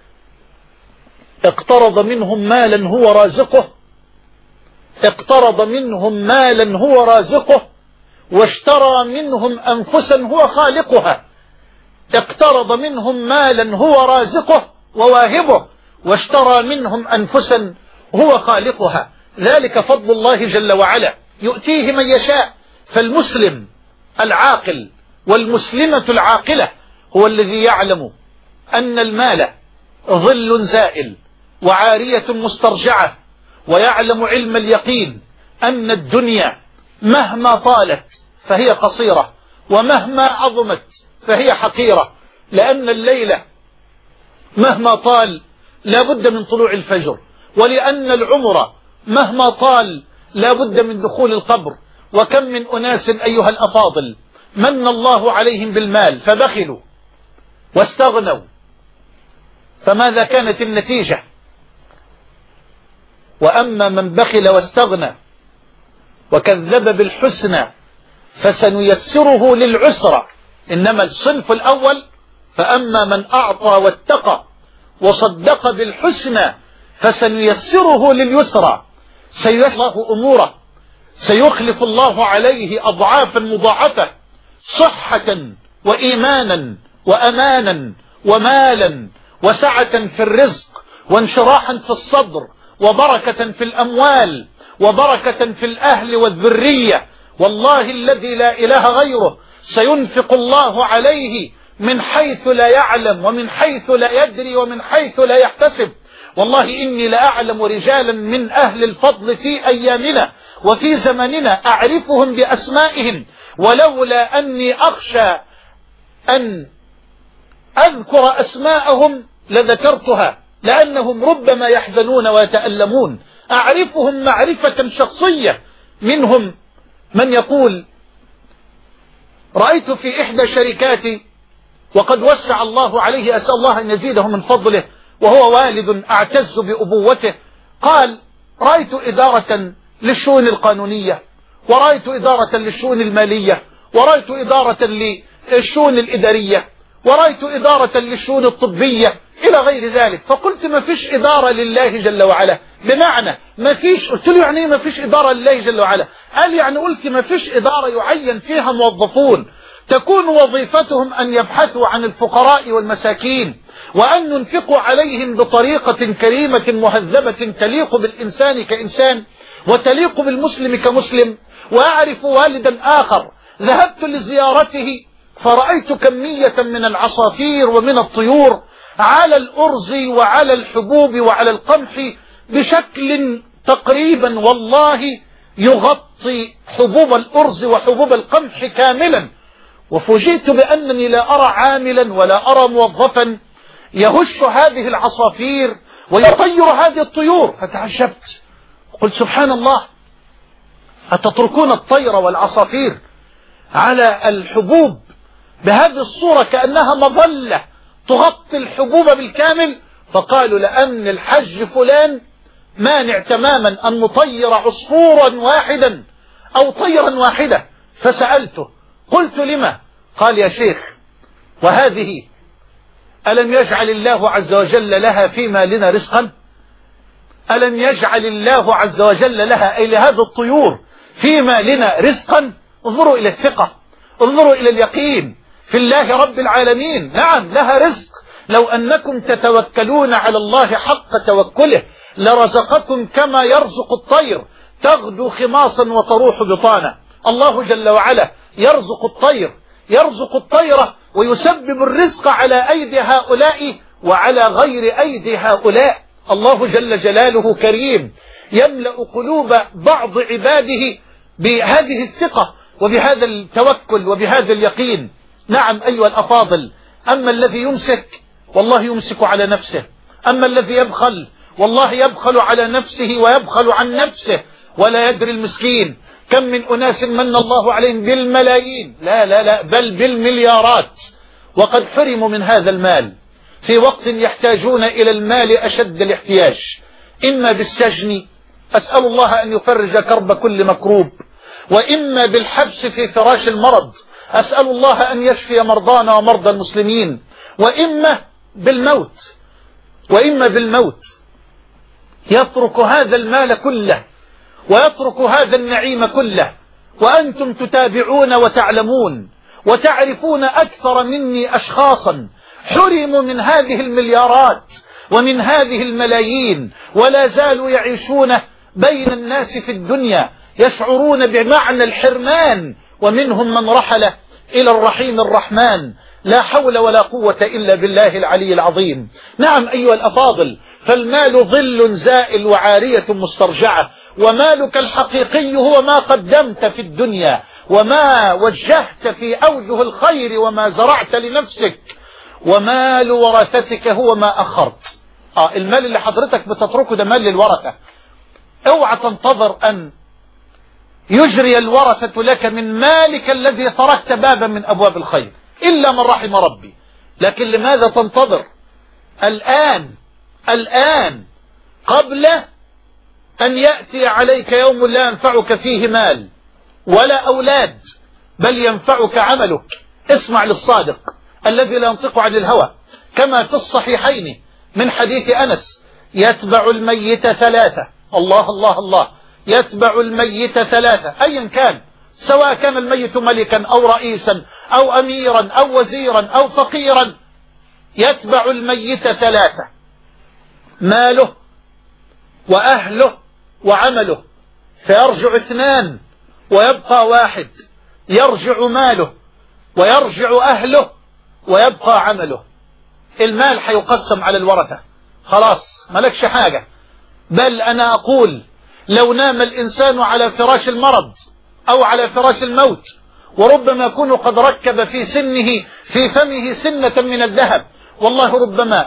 اقترض منهم مالا هو رازقه، اقترض منهم مالا هو رازقه، واشترى منهم أنفسا هو خالقها. اقترض منهم مالا هو رازقه وواهبه، واشترى منهم أنفسا هو خالقها. ذلك فضل الله جل وعلا يؤتيه من يشاء. فالمسلم العاقل والمسلمة العاقلة هو الذي يعلم أن المال ظل زائل وعارية مسترجعة، ويعلم علم اليقين أن الدنيا مهما طالت فهي قصيرة، ومهما عظمت فهي حقيرة، لأن الليلة مهما طال لا بد من طلوع الفجر، ولأن العمر مهما طال لا بد من دخول القبر. وكم من أناس أيها الأفاضل من الله عليهم بالمال فبخلوا واستغنوا، فماذا كانت النتيجة؟ وأما من بخل واستغنى وكذب بالحسنى فسنيسره للعسرى. إنما الصنف الأول: فأما من أعطى واتقى وصدق بالحسنى فسنيسره لليسرى. سيصلح أموره، سيخلف الله عليه أضعافا مضاعفة، صحة وإيمانا وأمانا ومالا وسعة في الرزق وانشراحا في الصدر وبركة في الأموال وبركة في الأهل والذرية. والله الذي لا إله غيره سينفق الله عليه من حيث لا يعلم ومن حيث لا يدري ومن حيث لا يحتسب. والله إني لأعلم رجالا من أهل الفضل في أيامنا وفي زمننا أعرفهم بأسمائهم، ولولا أني أخشى أن أذكر أسماءهم لذكرتها، لأنهم ربما يحزنون ويتألمون. أعرفهم معرفة شخصية. منهم من يقول: رأيت في إحدى شركاتي، وقد وسع الله عليه، أسأل الله أن يزيده من فضله، وهو والد أعتز بأبوته، قال: رأيت إدارة للشؤون القانونية، ورأيت إدارة للشؤون المالية، ورأيت إدارة للشؤون الإدارية، ورأيت إدارة للشؤون الطبية إلى غير ذلك. فقلت: ما فيش إدارة لله جل وعلا. بمعنى ما فيش. قلت له: يعني ما فيش إدارة لله جل وعلا؟ قال: يعني قلت ما فيش إدارة يعين فيها موظفون تكون وظيفتهم أن يبحثوا عن الفقراء والمساكين، وأن ينفقوا عليهم بطريقة كريمة مهذبة تليق بالإنسان كإنسان وتليق بالمسلم كمسلم. وأعرف والدا آخر ذهبت لزيارته فرأيت كمية من العصافير ومن الطيور على الأرز وعلى الحبوب وعلى القمح بشكل تقريبا والله يغطي حبوب الأرز وحبوب القمح كاملا. وفوجئت بأنني لا أرى عاملا ولا أرى موظفا يهش هذه العصافير ويطير هذه الطيور. فتعجبت قلت: سبحان الله، أتتركون الطير والعصافير على الحبوب بهذه الصورة كأنها مظلة تغطي الحبوب بالكامل؟ فقالوا: لأن الحج فلان مانع تماما أن نطير عصفورا واحدا أو طيرا واحدة. فسألته قلت: لما؟ قال: يا شيخ، وهذه ألم يجعل الله عز وجل لها في مالنا رزقا؟ ألم يجعل الله عز وجل لها، أي لهذه الطيور، في مالنا رزقا؟ انظروا إلى الثقة، انظروا إلى اليقين في الله رب العالمين. نعم لها رزق. لو أنكم تتوكلون على الله حق توكله لرزقكم كما يرزق الطير، تغدو خماصا وتروح بطانا. الله جل وعلا يرزق الطير، يرزق الطير ويسبب الرزق على أيدي هؤلاء وعلى غير أيدي هؤلاء. الله جل جلاله كريم يملأ قلوب بعض عباده بهذه الثقة وبهذا التوكل وبهذا اليقين. نعم أيها الأفاضل، أما الذي يمسك والله يمسك على نفسه، أما الذي يبخل والله يبخل على نفسه ويبخل عن نفسه ولا يدري المسكين. كم من أناس من الله عليهم بالملايين، لا بل بالمليارات، وقد حرموا من هذا المال في وقت يحتاجون إلى المال أشد الاحتياج، إما بالسجن، أسأل الله أن يفرج كرب كل مكروب، وإما بالحبس في فراش المرض، أسأل الله أن يشفي مرضانا ومرضى المسلمين، وإما بالموت يترك هذا المال كله ويترك هذا النعيم كله، وأنتم تتابعون وتعلمون وتعرفون أكثر مني أشخاصا حرموا من هذه المليارات ومن هذه الملايين ولا زالوا يعيشون بين الناس في الدنيا يشعرون بمعنى الحرمان، ومنهم من رحل إلى الرحيم الرحمن. لا حول ولا قوة إلا بالله العلي العظيم. نعم أيها الأفاضل، فالمال ظل زائل وعارية مسترجعة، ومالك الحقيقي هو ما قدمت في الدنيا وما وجهت في أوجه الخير وما زرعت لنفسك، ومال ورثتك هو ما أخرت. المال اللي حضرتك بتتركه ده مال للورثة، اوعى تنتظر أن يجري الورثة لك من مالك الذي تركت بابا من أبواب الخير إلا من رحم ربي. لكن لماذا تنتظر الآن قبل أن يأتي عليك يوم لا ينفعك فيه مال ولا أولاد بل ينفعك عملك؟ اسمع للصادق الذي لا ينطق عن الهوى، كما في الصحيحين من حديث أنس: يتبع الميت ثلاثة. الله الله الله، يتبع الميت ثلاثة أيا كان، سواء كان الميت ملكا أو رئيسا أو أميرا أو وزيرا أو فقيرا، يتبع الميت ثلاثة: ماله وأهله وعمله، فيرجع اثنان ويبقى واحد، يرجع ماله ويرجع أهله ويبقى عمله. المال حيقسم على الورثة، خلاص ملكش حاجة. بل أنا أقول لو نام الإنسان على فراش المرض أو على فراش الموت وربما يكون قد ركب في فمه سنة من الذهب، والله ربما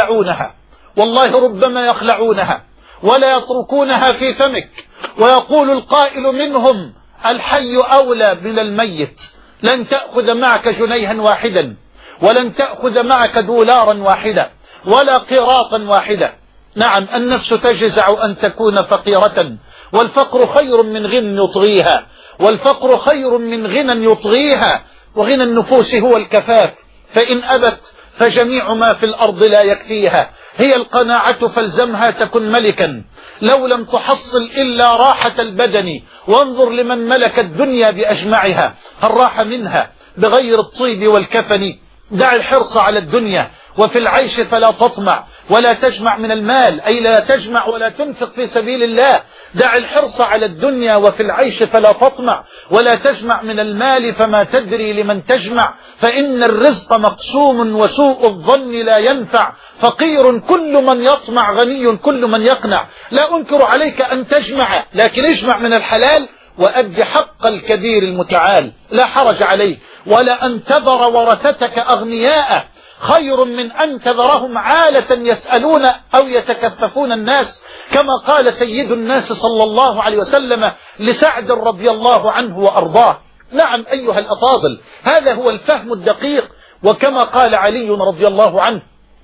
يخلعونها ولا يتركونها في فمك، ويقول القائل منهم: الحي أولى من الميت، لن تأخذ معك جنيها واحدا، ولن تأخذ معك دولارا واحدا، ولا قيراطا واحدا. نعم، النفس تجزع أن تكون فقيرة، والفقر خير من غنى يطغيها، والفقر خير من غنى يطغيها، وغنى النفوس هو الكفاف، فإن أبت فجميع ما في الأرض لا يكفيها. هي القناعة فالزمها تكن ملكا، لو لم تحصل إلا راحة البدن، وانظر لمن ملك الدنيا بأجمعها، هل راح منها بغير الطيب والكفن؟ دع الحرص على الدنيا وفي العيش فلا تطمع ولا تجمع من المال، أي لا تجمع ولا تنفق في سبيل الله. دع الحرص على الدنيا وفي العيش فلا تطمع ولا تجمع من المال، فما تدري لمن تجمع، فإن الرزق مقسوم وسوء الظن لا ينفع، فقير كل من يطمع، غني كل من يقنع. لا أنكر عليك أن تجمع، لكن اجمع من الحلال وأد حق الكبير المتعال، لا حرج عليك. ولا أن تذر ورثتك أغنياء خير من أن تذرهم عالة يسألون أو يتكففون الناس، كما قال سيد الناس صلى الله عليه وسلم لسعد رضي الله عنه وأرضاه. نعم أيها الأفاضل، هذا هو الفهم الدقيق. وكما قال علي رضي الله عنه: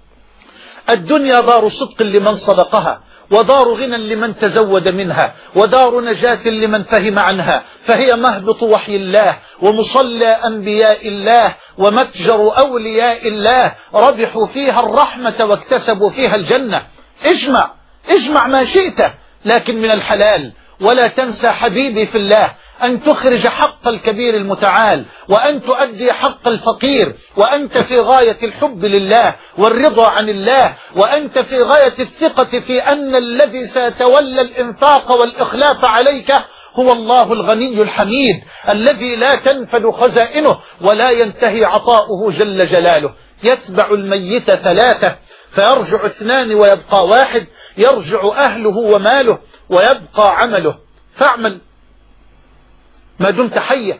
الدنيا دار صدق لمن صدقها، ودار غنى لمن تزود منها، ودار نجاة لمن فهم عنها، فهي مهبط وحي الله ومصلى أنبياء الله ومتجر أولياء الله، ربحوا فيها الرحمة واكتسبوا فيها الجنة. اجمع ما شئت، لكن من الحلال. ولا تنسى حبيبي في الله أن تخرج حق الكبير المتعال، وأن تؤدي حق الفقير، وأنت في غاية الحب لله والرضا عن الله، وأنت في غاية الثقة في أن الذي سيتولى الإنفاق والإخلاف عليك هو الله الغني الحميد الذي لا تنفد خزائنه ولا ينتهي عطاؤه جل جلاله. يتبع الميت 3 فيرجع 2 ويبقى 1، يرجع أهله وماله ويبقى عمله، فاعمل ما دمت حيا.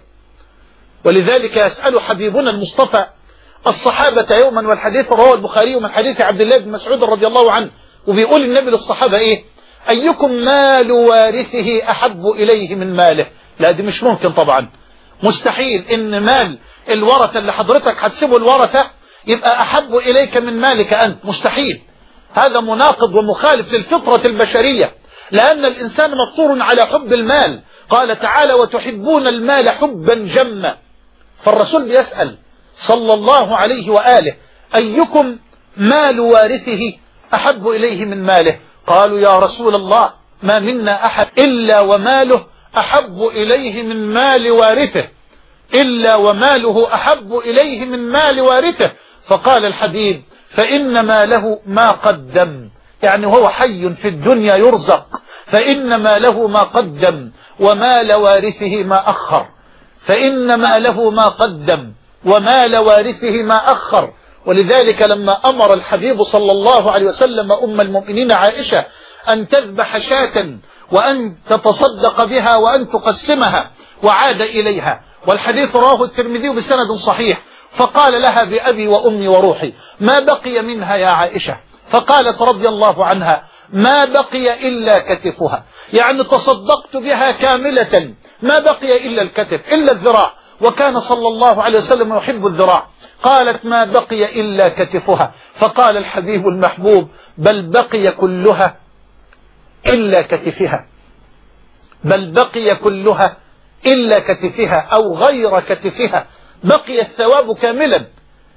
ولذلك يسأل حبيبنا المصطفى الصحابة يوما، والحديث رواه البخاري من حديث عبد الله بن مسعود رضي الله عنه، وبيقول النبي للصحابة إيه؟ أيكم مال وارثه أحب إليه من ماله؟ لا دي مش ممكن طبعا، مستحيل إن مال الورثة اللي حضرتك هتسيبه الورثة يبقى أحب إليك من مالك أنت، مستحيل. هذا مناقض ومخالف للفطرة البشرية، لأن الإنسان مفطور على حب المال. قال تعالى وتحبون المال حبا جما. فالرسول بيسأل صلى الله عليه وآله أيكم مال وارثه أحب إليه من ماله؟ قالوا يا رسول الله ما منا أحد إلا وماله أحب إليه من مال وارثه، إلا وماله أحب إليه من مال وارثه. فقال الحبيب فإن ماله ما قدم، يعني هو حي في الدنيا يرزق، فإن ماله ما قدم ومال وارثه ما أخر، فإن ماله ما قدم ومال وارثه ما أخر. ولذلك لما أمر الحبيب صلى الله عليه وسلم أم المؤمنين عائشة أن تذبح شاة وأن تتصدق بها وأن تقسمها، وعاد إليها، والحديث رواه الترمذي بسند صحيح، فقال لها بأبي وأمي وروحي ما بقي منها يا عائشة؟ فقالت رضي الله عنها ما بقي إلا كتفها، يعني تصدقت بها كاملة، ما بقي إلا الكتف إلا الذراع، وكان صلى الله عليه وسلم يحب الذراع. قالت ما بقي إلا كتفها، فقال الحبيب المحبوب بل بقي كلها إلا كتفها، بل بقي كلها إلا كتفها أو غير كتفها، بقي الثواب كاملا،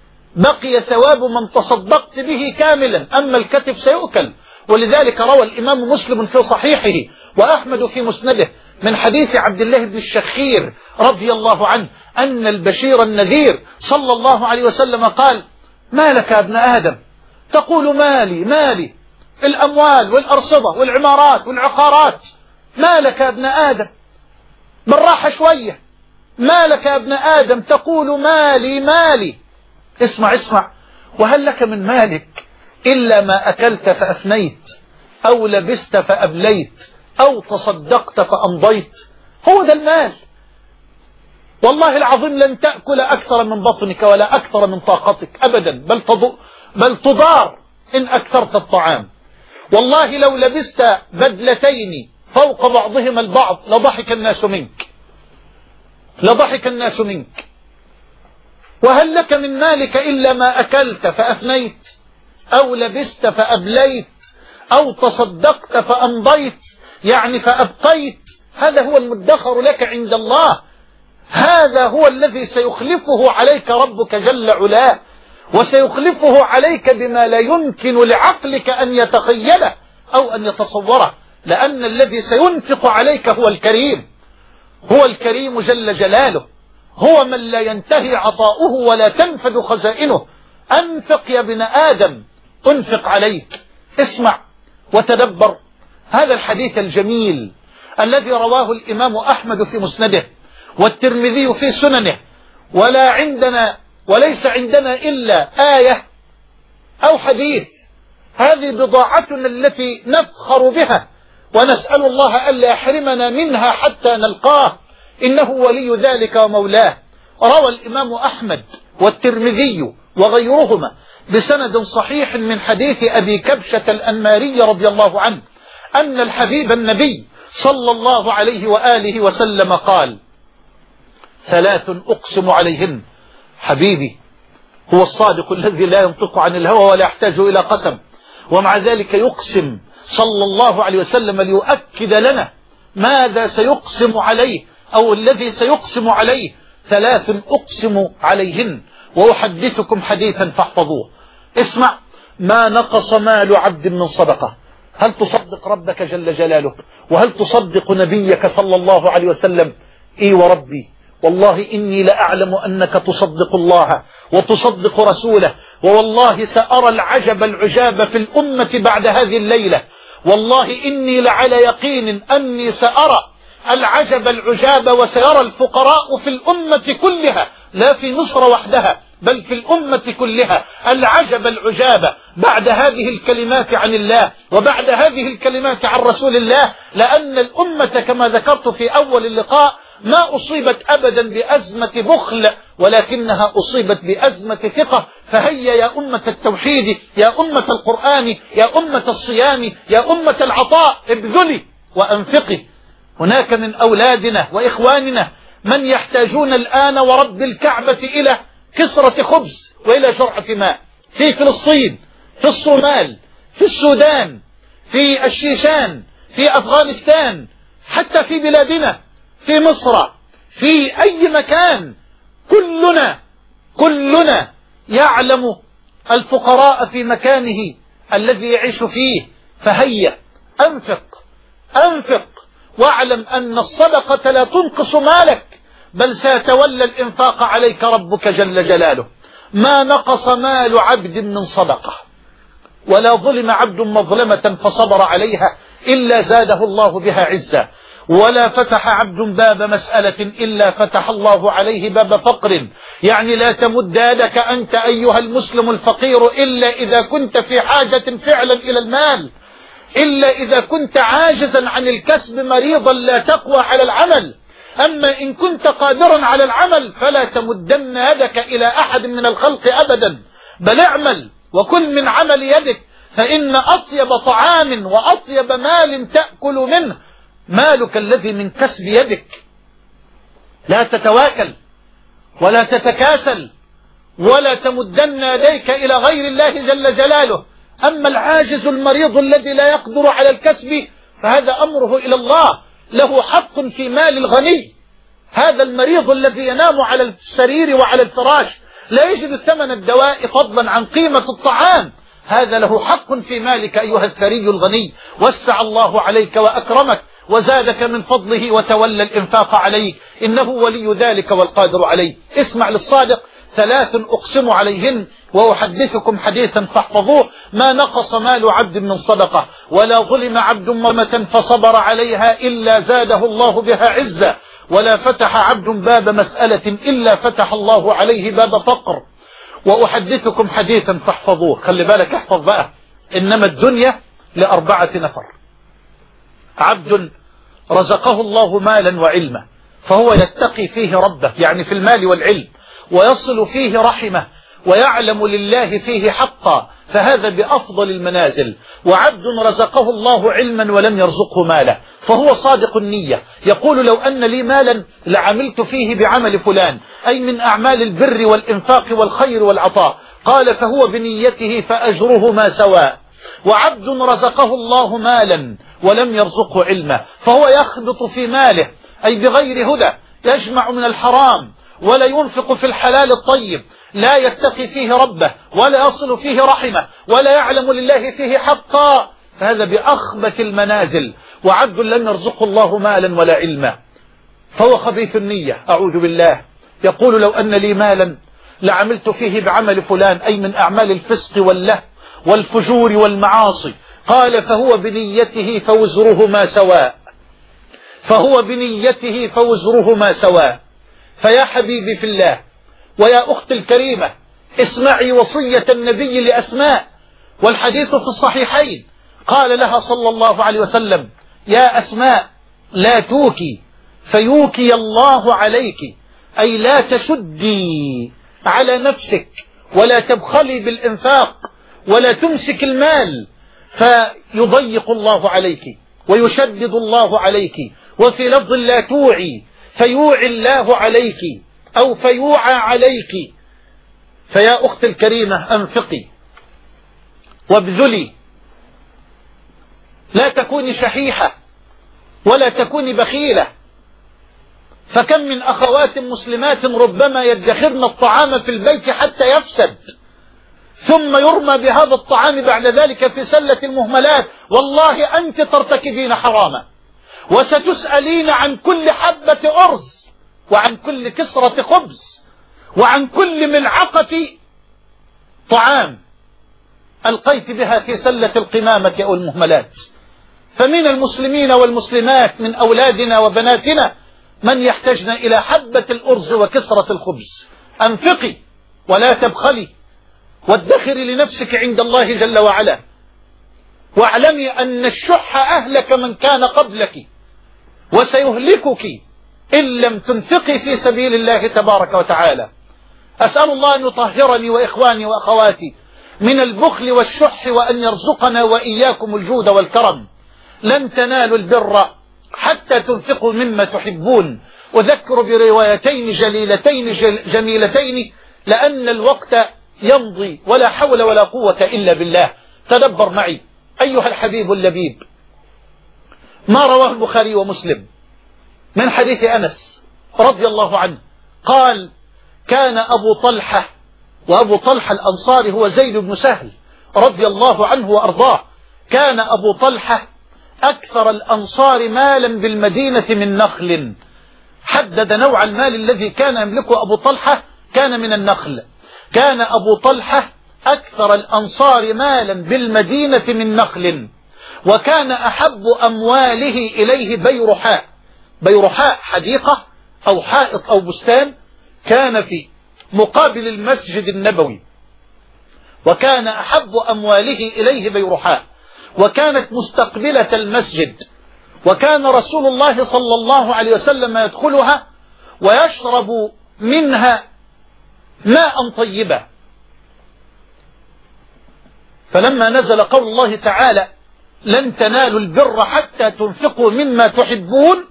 بقي ثواب من تصدقت به كاملا، أما الكتف سيؤكل. ولذلك روى الإمام مسلم في صحيحه وأحمد في مسنده من حديث عبد الله بن الشخير رضي الله عنه أن البشير النذير صلى الله عليه وسلم قال ما لك يا ابن آدم تقول مالي مالي، الأموال والأرصدة والعمارات والعقارات، ما لك يا ابن آدم بالراحة شوية، ما لك يا ابن آدم تقول مالي مالي. اسمع اسمع، وهل لك من مالك إلا ما أكلت فأفنيت أو لبست فأبليت أو تصدقت فأمضيت؟ هو ده المال. والله العظيم لن تأكل أكثر من بطنك ولا أكثر من طاقتك أبدا، بل تضار إن أكثرت الطعام. والله لو لبست بدلتين فوق بعضهما البعض لضحك الناس منك، لضحك الناس منك. وهل لك من مالك إلا ما أكلت فأفنيت أو لبست فأبليت أو تصدقت فأمضيت، يعني فأبقيت. هذا هو المدخر لك عند الله، هذا هو الذي سيخلفه عليك ربك جل علاه، وسيخلفه عليك بما لا يمكن لعقلك أن يتخيله أو أن يتصوره، لأن الذي سينفق عليك هو الكريم، هو الكريم جل جلاله، هو من لا ينتهي عطاؤه ولا تنفد خزائنه. أنفق يا ابن آدم أنفق عليك. اسمع وتدبر هذا الحديث الجميل الذي رواه الإمام أحمد في مسنده والترمذي في سننه، وليس عندنا إلا آية أو حديث، هذه بضاعتنا التي نفخر بها، ونسأل الله ألا يحرمنا منها حتى نلقاه، إنه ولي ذلك ومولاه. روى الإمام أحمد والترمذي وغيرهما بسند صحيح من حديث أبي كبشة الأنماري رضي الله عنه أن الحبيب النبي صلى الله عليه وآله وسلم قال 3 أقسم عليهن. حبيبي هو الصادق الذي لا ينطق عن الهوى ولا يحتاج إلى قسم، ومع ذلك يقسم صلى الله عليه وسلم ليؤكد لنا ماذا سيقسم عليه أو الذي سيقسم عليه. 3 أقسم عليهن وأحدثكم حديثا فاحفظوه. اسمع، ما نقص مال عبد من صدقة. هل تصدق ربك جل جلاله؟ وهل تصدق نبيك صلى الله عليه وسلم؟ إي وربي والله إني لأعلم أنك تصدق الله وتصدق رسوله، ووالله سأرى العجب العجاب في الأمة بعد هذه الليلة، والله إني لعلى يقين أني سأرى العجب العجاب، وسيرى الفقراء في الأمة كلها لا في مصر وحدها بل في الأمة كلها. العجب العجابة بعد هذه الكلمات عن الله وبعد هذه الكلمات عن رسول الله، لأن الأمة كما ذكرت في أول اللقاء ما أصيبت أبدا بأزمة بخل، ولكنها أصيبت بأزمة ثقة. فهيا يا أمة التوحيد، يا أمة القرآن، يا أمة الصيام، يا أمة العطاء، ابذلي وأنفقي. هناك من أولادنا وإخواننا من يحتاجون الآن ورب الكعبة إلى كسرة خبز وإلى جرعة ماء، في فلسطين، في الصومال، في السودان، في الشيشان، في أفغانستان، حتى في بلادنا، في مصر، في أي مكان. كلنا يعلم الفقراء في مكانه الذي يعيش فيه. فهيا أنفق واعلم أن الصدقة لا تنقص مالك، بل سيتولى الإنفاق عليك ربك جل جلاله. ما نقص مال عبد من صدقة، ولا ظلم عبد مظلمة فصبر عليها إلا زاده الله بها عزا، ولا فتح عبد باب مسألة إلا فتح الله عليه باب فقر. يعني لا تمد يدك أنت أيها المسلم الفقير إلا إذا كنت في حاجة فعلا إلى المال، إلا إذا كنت عاجزا عن الكسب مريضا لا تقوى على العمل. أما إن كنت قادرا على العمل فلا تمدن يدك إلى أحد من الخلق أبدا، بل اعمل وكل من عمل يدك، فإن أطيب طعام وأطيب مال تأكل منه مالك الذي من كسب يدك. لا تتواكل ولا تتكاسل ولا تمدن يديك إلى غير الله جل جلاله. أما العاجز المريض الذي لا يقدر على الكسب فهذا أمره إلى الله، له حق في مال الغني. هذا المريض الذي ينام على السرير وعلى الفراش لا يجد ثمن الدواء فضلا عن قيمة الطعام، هذا له حق في مالك أيها الثري الغني. وسع الله عليك وأكرمك وزادك من فضله وتولى الإنفاق عليك، إنه ولي ذلك والقادر عليه. اسمع للصادق: 3 أقسم عليهن وأحدثكم حديثا فاحفظوه: ما نقص مال عبد من صدقة، ولا ظلم عبد مظلمة فصبر عليها إلا زاده الله بها عزة، ولا فتح عبد باب مسألة إلا فتح الله عليه باب فقر. وأحدثكم حديثا فاحفظوه. خلي بالك، احفظ بقى. إنما الدنيا ل4 نفر: عبد رزقه الله مالا وعلما فهو يتقي فيه ربه، يعني في المال والعلم، ويصل فيه رحمه، ويعلم لله فيه حقا، فهذا بأفضل المنازل. وعبد رزقه الله علما ولم يرزقه مالا فهو صادق النية، يقول: لو أن لي مالا لعملت فيه بعمل فلان، أي من أعمال البر والإنفاق والخير والعطاء. قال: فهو بنيته فأجرهما سواء. وعبد رزقه الله مالا ولم يرزقه علما فهو يخبط في ماله، أي بغير هدى، يجمع من الحرام ولا ينفق في الحلال الطيب، لا يتقي فيه ربه ولا يصل فيه رحمه ولا يعلم لله فيه حقا، فهذا بأخبث المنازل. وعبد لم يرزقه الله مالا ولا علما فهو خبيث النية، أعوذ بالله، يقول: لو أن لي مالا لعملت فيه بعمل فلان، أي من أعمال الفسق واللهو والفجور والمعاصي. قال: فهو بنيته فوزرهما سواء. فهو بنيته فوزرهما سواء. فيا حبيبي في الله ويا أختي الكريمة، اسمعي وصية النبي لأسماء، والحديث في الصحيحين. قال لها صلى الله عليه وسلم: يا أسماء، لا توكي فيوكي الله عليك، أي لا تشدي على نفسك ولا تبخلي بالإنفاق ولا تمسك المال فيضيق الله عليك ويشدد الله عليك. وفي لفظ: لا توعي فيوعي الله عليك أو فيوعى عليك. فيا أختي الكريمة، أنفقي وابذلي، لا تكوني شحيحة ولا تكوني بخيلة. فكم من أخوات مسلمات ربما يدخرن الطعام في البيت حتى يفسد، ثم يرمى بهذا الطعام بعد ذلك في سلة المهملات. والله أنت ترتكبين حراما، وستسألين عن كل حبة أرز، وعن كل كسرة خبز، وعن كل ملعقة طعام ألقيت بها في سلة القمامة أو المهملات. فمن المسلمين والمسلمات من أولادنا وبناتنا من يحتاجن إلى حبة الأرز وكسرة الخبز. أنفقي ولا تبخلي، وادخري لنفسك عند الله جل وعلا، واعلمي أن الشح أهلك من كان قبلك وسيهلكك إن لم تنفقي في سبيل الله تبارك وتعالى. أسأل الله أن يطهرني وإخواني وأخواتي من البخل والشح، وأن يرزقنا وإياكم الجود والكرم. لن تنالوا البر حتى تنفقوا مما تحبون. أذكر بروايتين جميلتين لأن الوقت يمضي ولا حول ولا قوة إلا بالله. تدبر معي أيها الحبيب اللبيب ما رواه البخاري ومسلم من حديث أنس رضي الله عنه قال: كان أبو طلحة، وأبو طلحة الأنصاري هو زيد بن سهل رضي الله عنه وأرضاه، كان أبو طلحة أكثر الأنصار مالا بالمدينة من نخل. حدد نوع المال الذي كان يملكه أبو طلحة، كان من النخل. كان أبو طلحة أكثر الأنصار مالا بالمدينة من نخل، وكان أحب أمواله إليه بيرحاء. بيرحاء حديقة أو حائط أو بستان كان في مقابل المسجد النبوي، وكان أحب أمواله إليه بيرحاء، وكانت مستقبلة المسجد، وكان رسول الله صلى الله عليه وسلم يدخلها ويشرب منها ماء طيبا. فلما نزل قول الله تعالى: لن تنالوا البر حتى تنفقوا مما تحبون،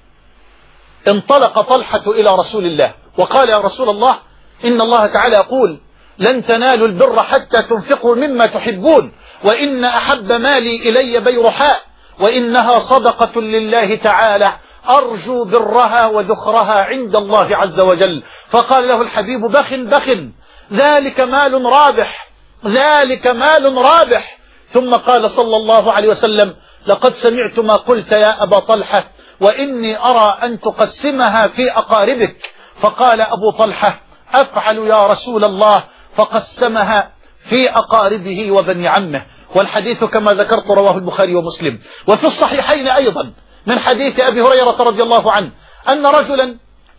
انطلق طلحة إلى رسول الله وقال: يا رسول الله، إن الله تعالى يقول: لن تنالوا البر حتى تنفقوا مما تحبون، وإن أحب مالي إلي بيرحاء، وإنها صدقة لله تعالى، أرجو برها وذخرها عند الله عز وجل. فقال له الحبيب: بخ بخ، ذلك مال رابح، ذلك مال رابح. ثم قال صلى الله عليه وسلم: لقد سمعت ما قلت يا أبا طلحة، وإني أرى أن تقسمها في أقاربك. فقال أبو طلحة: أفعل يا رسول الله. فقسمها في أقاربه وبني عمه. والحديث كما ذكرت رواه البخاري ومسلم. وفي الصحيحين أيضا من حديث أبي هريرة رضي الله عنه أن رجلا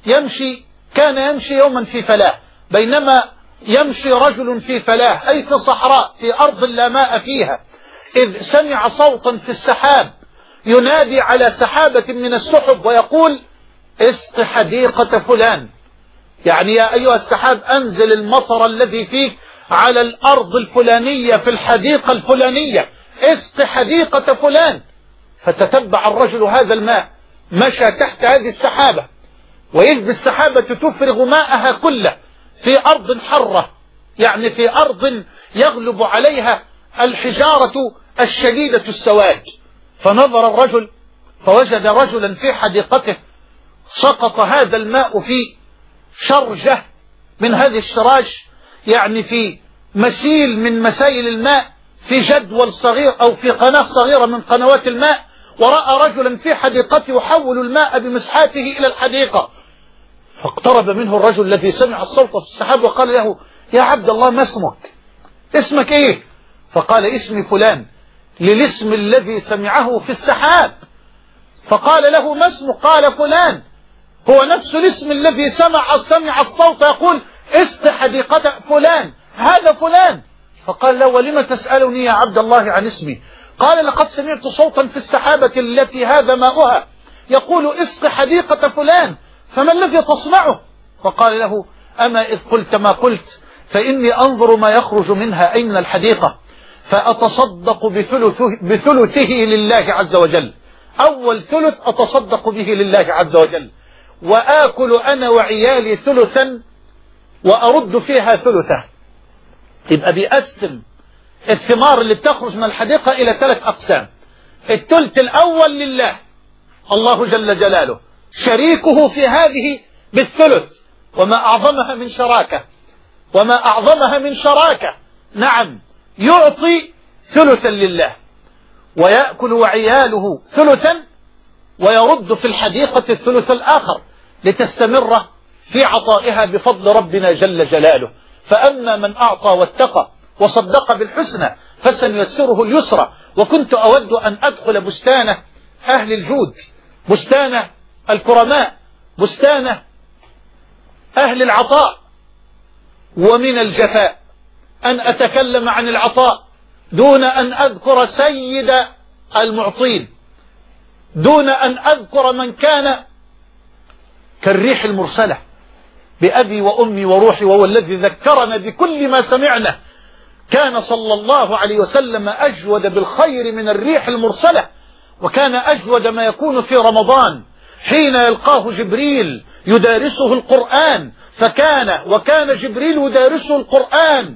كان يمشي يوما في فلاة، بينما يمشي رجل في فلاة أي في صحراء في أرض لا ماء فيها، إذ سمع صوتا في السحاب ينادي على سحابة من السحب ويقول: اسق حديقة فلان، يعني يا أيها السحاب أنزل المطر الذي فيك على الأرض الفلانية في الحديقة الفلانية، اسق حديقة فلان. فتتبع الرجل هذا الماء، مشى تحت هذه السحابة، وإذ بالسحابة تفرغ ماءها كله في أرض حرة، يعني في أرض يغلب عليها الحجارة الشديدة السواد. فنظر الرجل فوجد رجلا في حديقته سقط هذا الماء في شرجة من هذه الشراج، يعني في مسيل من مسائل الماء، في جدول صغير أو في قناة صغيرة من قنوات الماء، ورأى رجلا في حديقته يحول الماء بمسحاته إلى الحديقة. فاقترب منه الرجل الذي سمع الصوت في السحاب وقال له: يا عبد الله، ما اسمك؟ اسمك ايه؟ فقال: اسمي فلان، للاسم الذي سمعه في السحاب. فقال له: ما اسمه؟ قال: فلان، هو نفس الاسم الذي سمع الصوت يقول: اسق حديقة فلان، هذا فلان. فقال له: ولم تسألني يا عبد الله عن اسمي؟ قال: لقد سمعت صوتا في السحابة التي هذا ماؤها يقول: اسق حديقة فلان، فما الذي تصنعه؟ فقال له: أما إذ قلت ما قلت فإني أنظر ما يخرج منها أي من الحديقة، فأتصدق بثلثه لله عز وجل. أول ثلث أتصدق به لله عز وجل، وآكل أنا وعيالي ثلثا وأرد فيها ثلثة. يبقى بيقسم الثمار اللي بتخرج من الحديقة إلى 3 أقسام. الثلث الأول لله، الله جل جلاله شريكه في هذه بالثلث، وما أعظمها من شراكة، وما أعظمها من شراكة. نعم، يعطي ثلثا لله، ويأكل وعياله ثلثا، ويرد في الحديقة الثلث الآخر لتستمر في عطائها بفضل ربنا جل جلاله. فأما من أعطى واتقى وصدق بالحسنى فسنيسره اليسرى. وكنت أود أن أدخل بستان أهل الجود، بستان الكرماء، بستان أهل العطاء، ومن الجفاء أن أتكلم عن العطاء دون أن أذكر سيد المعطين، دون أن أذكر من كان كالريح المرسلة بأبي وأمي وروحي، وهو الذي ذكرنا بكل ما سمعنا. كان صلى الله عليه وسلم أجود بالخير من الريح المرسلة، وكان أجود ما يكون في رمضان حين يلقاه جبريل يدارسه القرآن، وكان جبريل يدارسه القرآن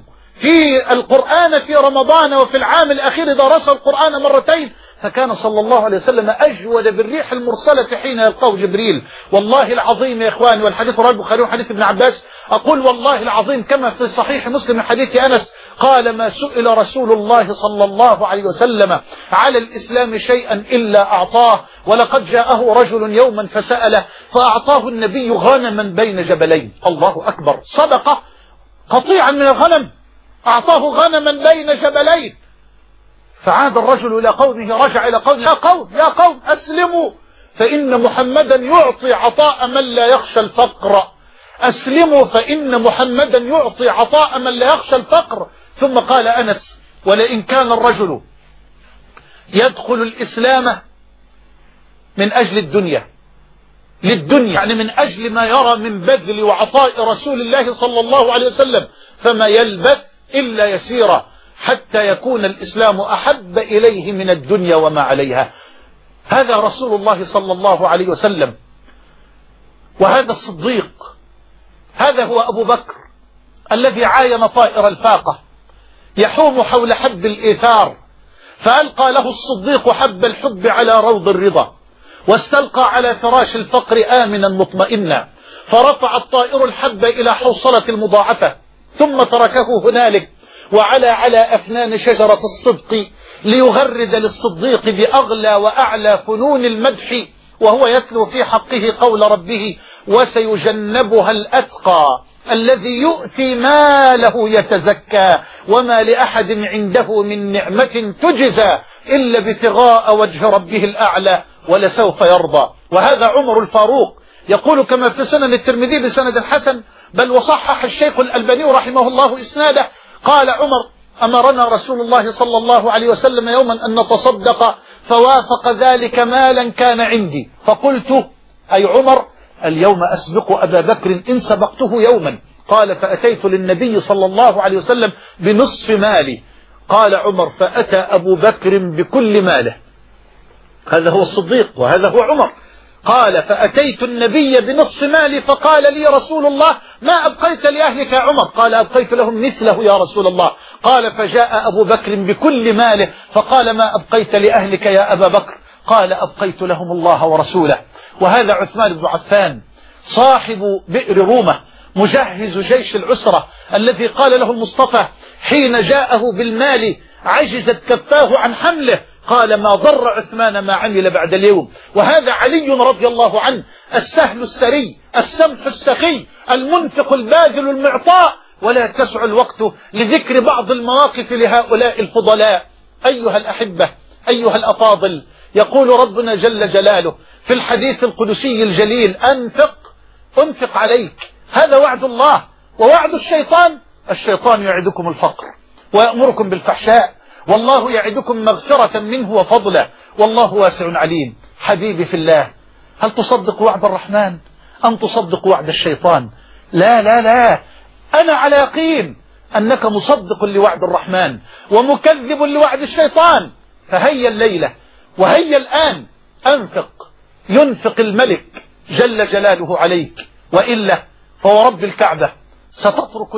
في رمضان، وفي العام الأخير درس القرآن مرتين. فكان صلى الله عليه وسلم أجود بالريح المرسلة حين يلقاه جبريل. والله العظيم يا إخواني، والحديث رواه البخاري وحديث ابن عباس، أقول والله العظيم كما في صحيح مسلم من حديث أنس قال: ما سئل رسول الله صلى الله عليه وسلم على الإسلام شيئا إلا أعطاه، ولقد جاءه رجل يوما فسأله فأعطاه النبي غنما بين جبلين. الله أكبر، صدقة قطيعا من الغنم، أعطاه غنما بين جبلين. فعاد الرجل إلى قومه، رجع إلى قومه: يا قوم أسلموا، فإن محمدا يعطي عطاء من لا يخشى الفقر. أسلموا فإن محمدا يعطي عطاء من لا يخشى الفقر. ثم قال أنس: ولئن كان الرجل يدخل الإسلام من أجل الدنيا، للدنيا يعني من أجل ما يرى من بذل وعطاء رسول الله صلى الله عليه وسلم، فما يلبث إلا يسيرا حتى يكون الإسلام أحب إليه من الدنيا وما عليها. هذا رسول الله صلى الله عليه وسلم، وهذا الصديق، هذا هو أبو بكر الذي عاين طائر الفاقة يحوم حول حب الإيثار، فألقى له الصديق حب الحب على روض الرضا، واستلقى على فراش الفقر آمنا مطمئنا، فرفع الطائر الحب إلى حوصلة المضاعفة، ثم تركه هنالك على أفنان شجرة الصدق ليغرد للصديق بأغلى وأعلى فنون المدح، وهو يتلو في حقه قول ربه: وسيجنبها الأتقى الذي يؤتي ماله يتزكى وما لأحد عنده من نعمة تجزى إلا ابتغاء وجه ربه الأعلى ولسوف يرضى. وهذا عمر الفاروق يقول كما في سنن الترمذي بسند حسن، بل وصحح الشيخ الألباني رحمه الله إسناده، قال عمر: أمرنا رسول الله صلى الله عليه وسلم يوما أن نتصدق، فوافق ذلك مالا كان عندي، فقلت: أي عمر اليوم أسبق أبا بكر إن سبقته يوما. قال: فأتيت للنبي صلى الله عليه وسلم بنصف مالي. قال عمر: فأتى أبو بكر بكل ماله. هذا هو الصديق وهذا هو عمر. قال: فأتيت النبي بنصف مالي، فقال لي رسول الله: ما أبقيت لأهلك يا عمر؟ قال: أبقيت لهم مثله يا رسول الله. قال: فجاء أبو بكر بكل ماله، فقال: ما أبقيت لأهلك يا أبا بكر؟ قال: أبقيت لهم الله ورسوله. وهذا عثمان بن عفان صاحب بئر رومة مجهز جيش العسرة، الذي قال له المصطفى حين جاءه بالمال عجزت كفاه عن حمله، قال: ما ضر عثمان ما عمل بعد اليوم. وهذا علي رضي الله عنه السهل السري السمح السخي المنفق الباذل المعطاء. ولا يتسع الوقت لذكر بعض المواقف لهؤلاء الفضلاء. أيها الأحبة، أيها الأفاضل، يقول ربنا جل جلاله في الحديث القدسي الجليل: أنفق عليك. هذا وعد الله. ووعد الشيطان يعدكم الفقر ويأمركم بالفحشاء، والله يعدكم مغفرة منه وفضله، والله واسع عليم. حبيبي في الله، هل تصدق وعد الرحمن أم تصدق وعد الشيطان؟ لا لا لا، أنا على يقين أنك مصدق لوعد الرحمن ومكذب لوعد الشيطان. فهيا الليلة وهيا الآن أنفق، ينفق الملك جل جلاله عليك، وإلا فورب الكعبة ستترك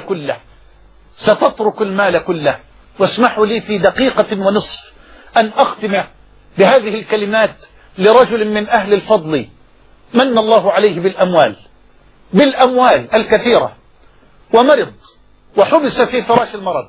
المال كله. واسمحوا لي في دقيقة ونصف أن أختم بهذه الكلمات لرجل من أهل الفضل من الله عليه بالأموال الكثيرة، ومرض وحبس في فراش المرض.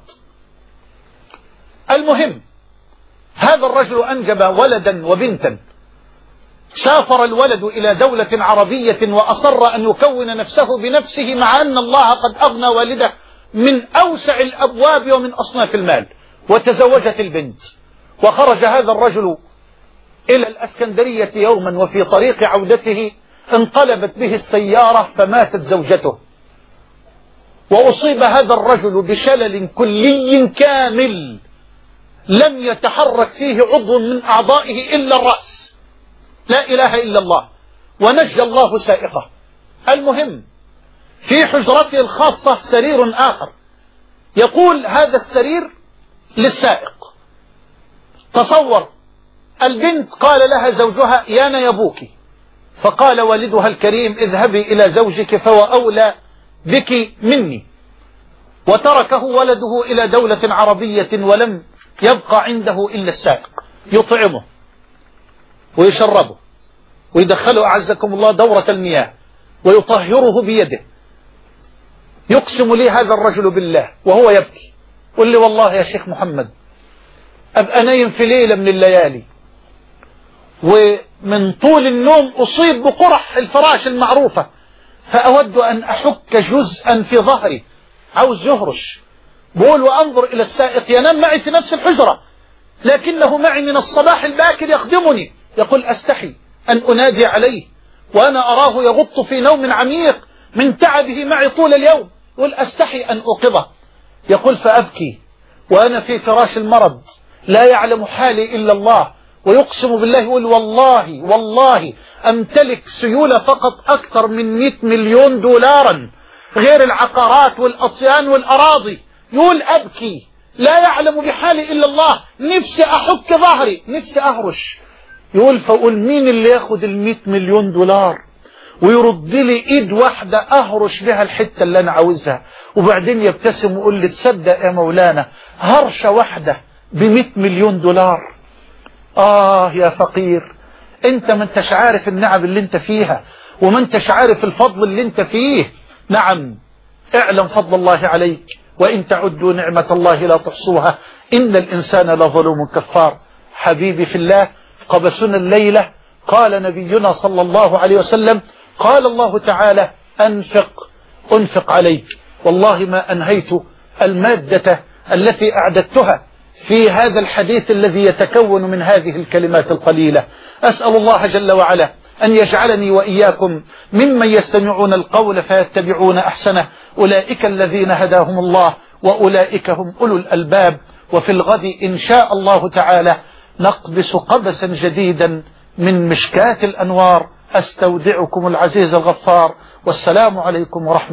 المهم، هذا الرجل أنجب ولدا وبنتا، سافر الولد إلى دولة عربية وأصر أن يكون نفسه بنفسه، مع أن الله قد أغنى والده من أوسع الأبواب ومن أصناف المال، وتزوجت البنت. وخرج هذا الرجل إلى الأسكندرية يوما، وفي طريق عودته انقلبت به السيارة فماتت زوجته. وأصيب هذا الرجل بشلل كلي كامل لم يتحرك فيه عضو من أعضائه إلا الرأس. لا إله إلا الله. ونجى الله سائقه. المهم في حجرته الخاصة سرير آخر، يقول هذا السرير للسائق. تصور، البنت قال لها زوجها: يانا يبوك، فقال والدها الكريم: اذهبي إلى زوجك فهو أولى بك مني. وتركه ولده إلى دولة عربية ولم يبقى عنده إلا السائق، يطعمه ويشربه ويدخله أعزكم الله دورة المياه ويطهره بيده. يقسم لي هذا الرجل بالله وهو يبكي، قل لي: والله يا شيخ محمد أبقى نايم في ليلة من الليالي ومن طول النوم أصيب بقرح الفراش المعروفة، فأود أن أحك جزءا في ظهري، عاوز يهرش. بقول وأنظر إلى السائق ينام معي في نفس الحجرة، لكنه معي من الصباح الباكر يخدمني. يقول: أستحي أن أنادي عليه وأنا أراه يغط في نوم عميق من تعبه معي طول اليوم. يقول: أستحي أن أوقظه. يقول: فأبكي وأنا في فراش المرض لا يعلم حالي إلا الله، ويقسم بالله يقول: والله أمتلك سيولة فقط أكثر من 100 مليون دولارا غير العقارات والأطيان والأراضي. يقول: أبكي لا يعلم بحالي إلا الله، نفسي أحك ظهري، نفسي أهرش. يقول: فأقول مين اللي ياخد 100 مليون دولار ويرد لي إيد واحدة أهرش بها الحتة اللي أنا عاوزها؟ وبعدين يبتسم ويقول لي: تصدق يا مولانا هرشة واحدة ب100 مليون دولار. يا فقير، انت ما انتش عارف النعم اللي انت فيها، وما انتش عارف الفضل اللي انت فيه. نعم، اعلم فضل الله عليك، وإن تعدوا نعمة الله لا تحصوها، إن الإنسان لظلوم كفار. حبيبي في الله، قبسنا الليلة قال نبينا صلى الله عليه وسلم: قال الله تعالى: أنفق عليك. والله ما أنهيت المادة التي أعددتها في هذا الحديث الذي يتكون من هذه الكلمات القليلة. أسأل الله جل وعلا أن يجعلني وإياكم ممن يستمعون القول فيتبعون أحسنه، أولئك الذين هداهم الله وأولئك هم أولو الألباب. وفي الغد إن شاء الله تعالى نقبس قبسا جديدا من مشكاة الأنوار. أستودعكم العزيز الغفار، والسلام عليكم ورحمة الله.